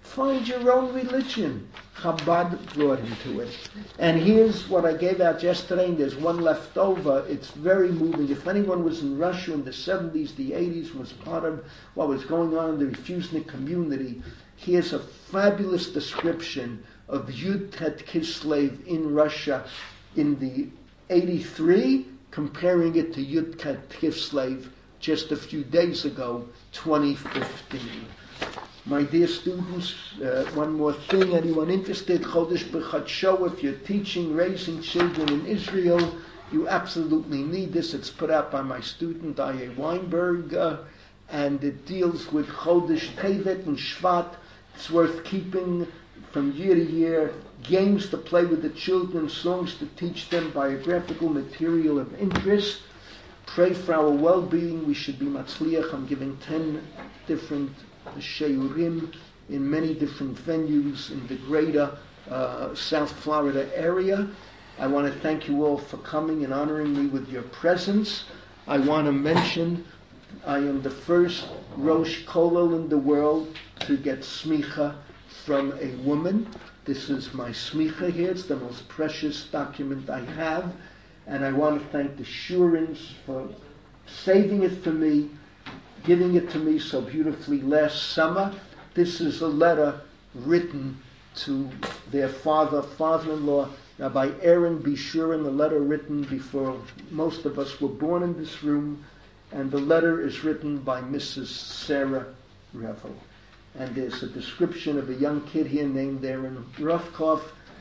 S1: Find your own religion. Chabad brought him to it. And here's what I gave out yesterday, and there's one left over. It's very moving. If anyone was in Russia in the seventies, the eighties, was part of what was going on in the Refusnik community, here's a fabulous description of Yud Tet Kislev in Russia in the eighty-three, comparing it to Yud Tet Kislev just a few days ago, twenty fifteen. My dear students, uh, one more thing, anyone interested, Chodesh B'Chadsho, if you're teaching, raising children in Israel, you absolutely need this. It's put out by my student, I A Weinberg, uh, and it deals with Chodesh Tevet and Shvat. It's worth keeping from year to year, games to play with the children, songs to teach them, biographical material of interest. Pray for our well-being. We should be matzliach. I'm giving ten different sheyurim in many different venues in the greater uh, South Florida area. I want to thank you all for coming and honoring me with your presence. I want to mention I am the first Rosh Kollel in the world to get smicha from a woman. This is my smicha here. It's the most precious document I have. And I want to thank the Shurins for saving it for me, giving it to me so beautifully last summer. This is a letter written to their father, father-in-law, Rabbi Aaron B. Shurin, a letter written before most of us were born in this room, and the letter is written by Missus Sarah Revel. And there's a description of a young kid here named Aaron Rothkopf,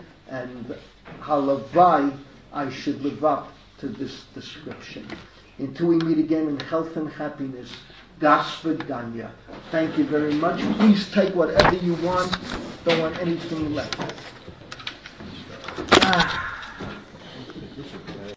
S1: and halavai, I should live up to this description. Until we meet again in health and happiness, Gasved Ganya. Thank you very much. Please take whatever you want. Don't want anything left. Ah.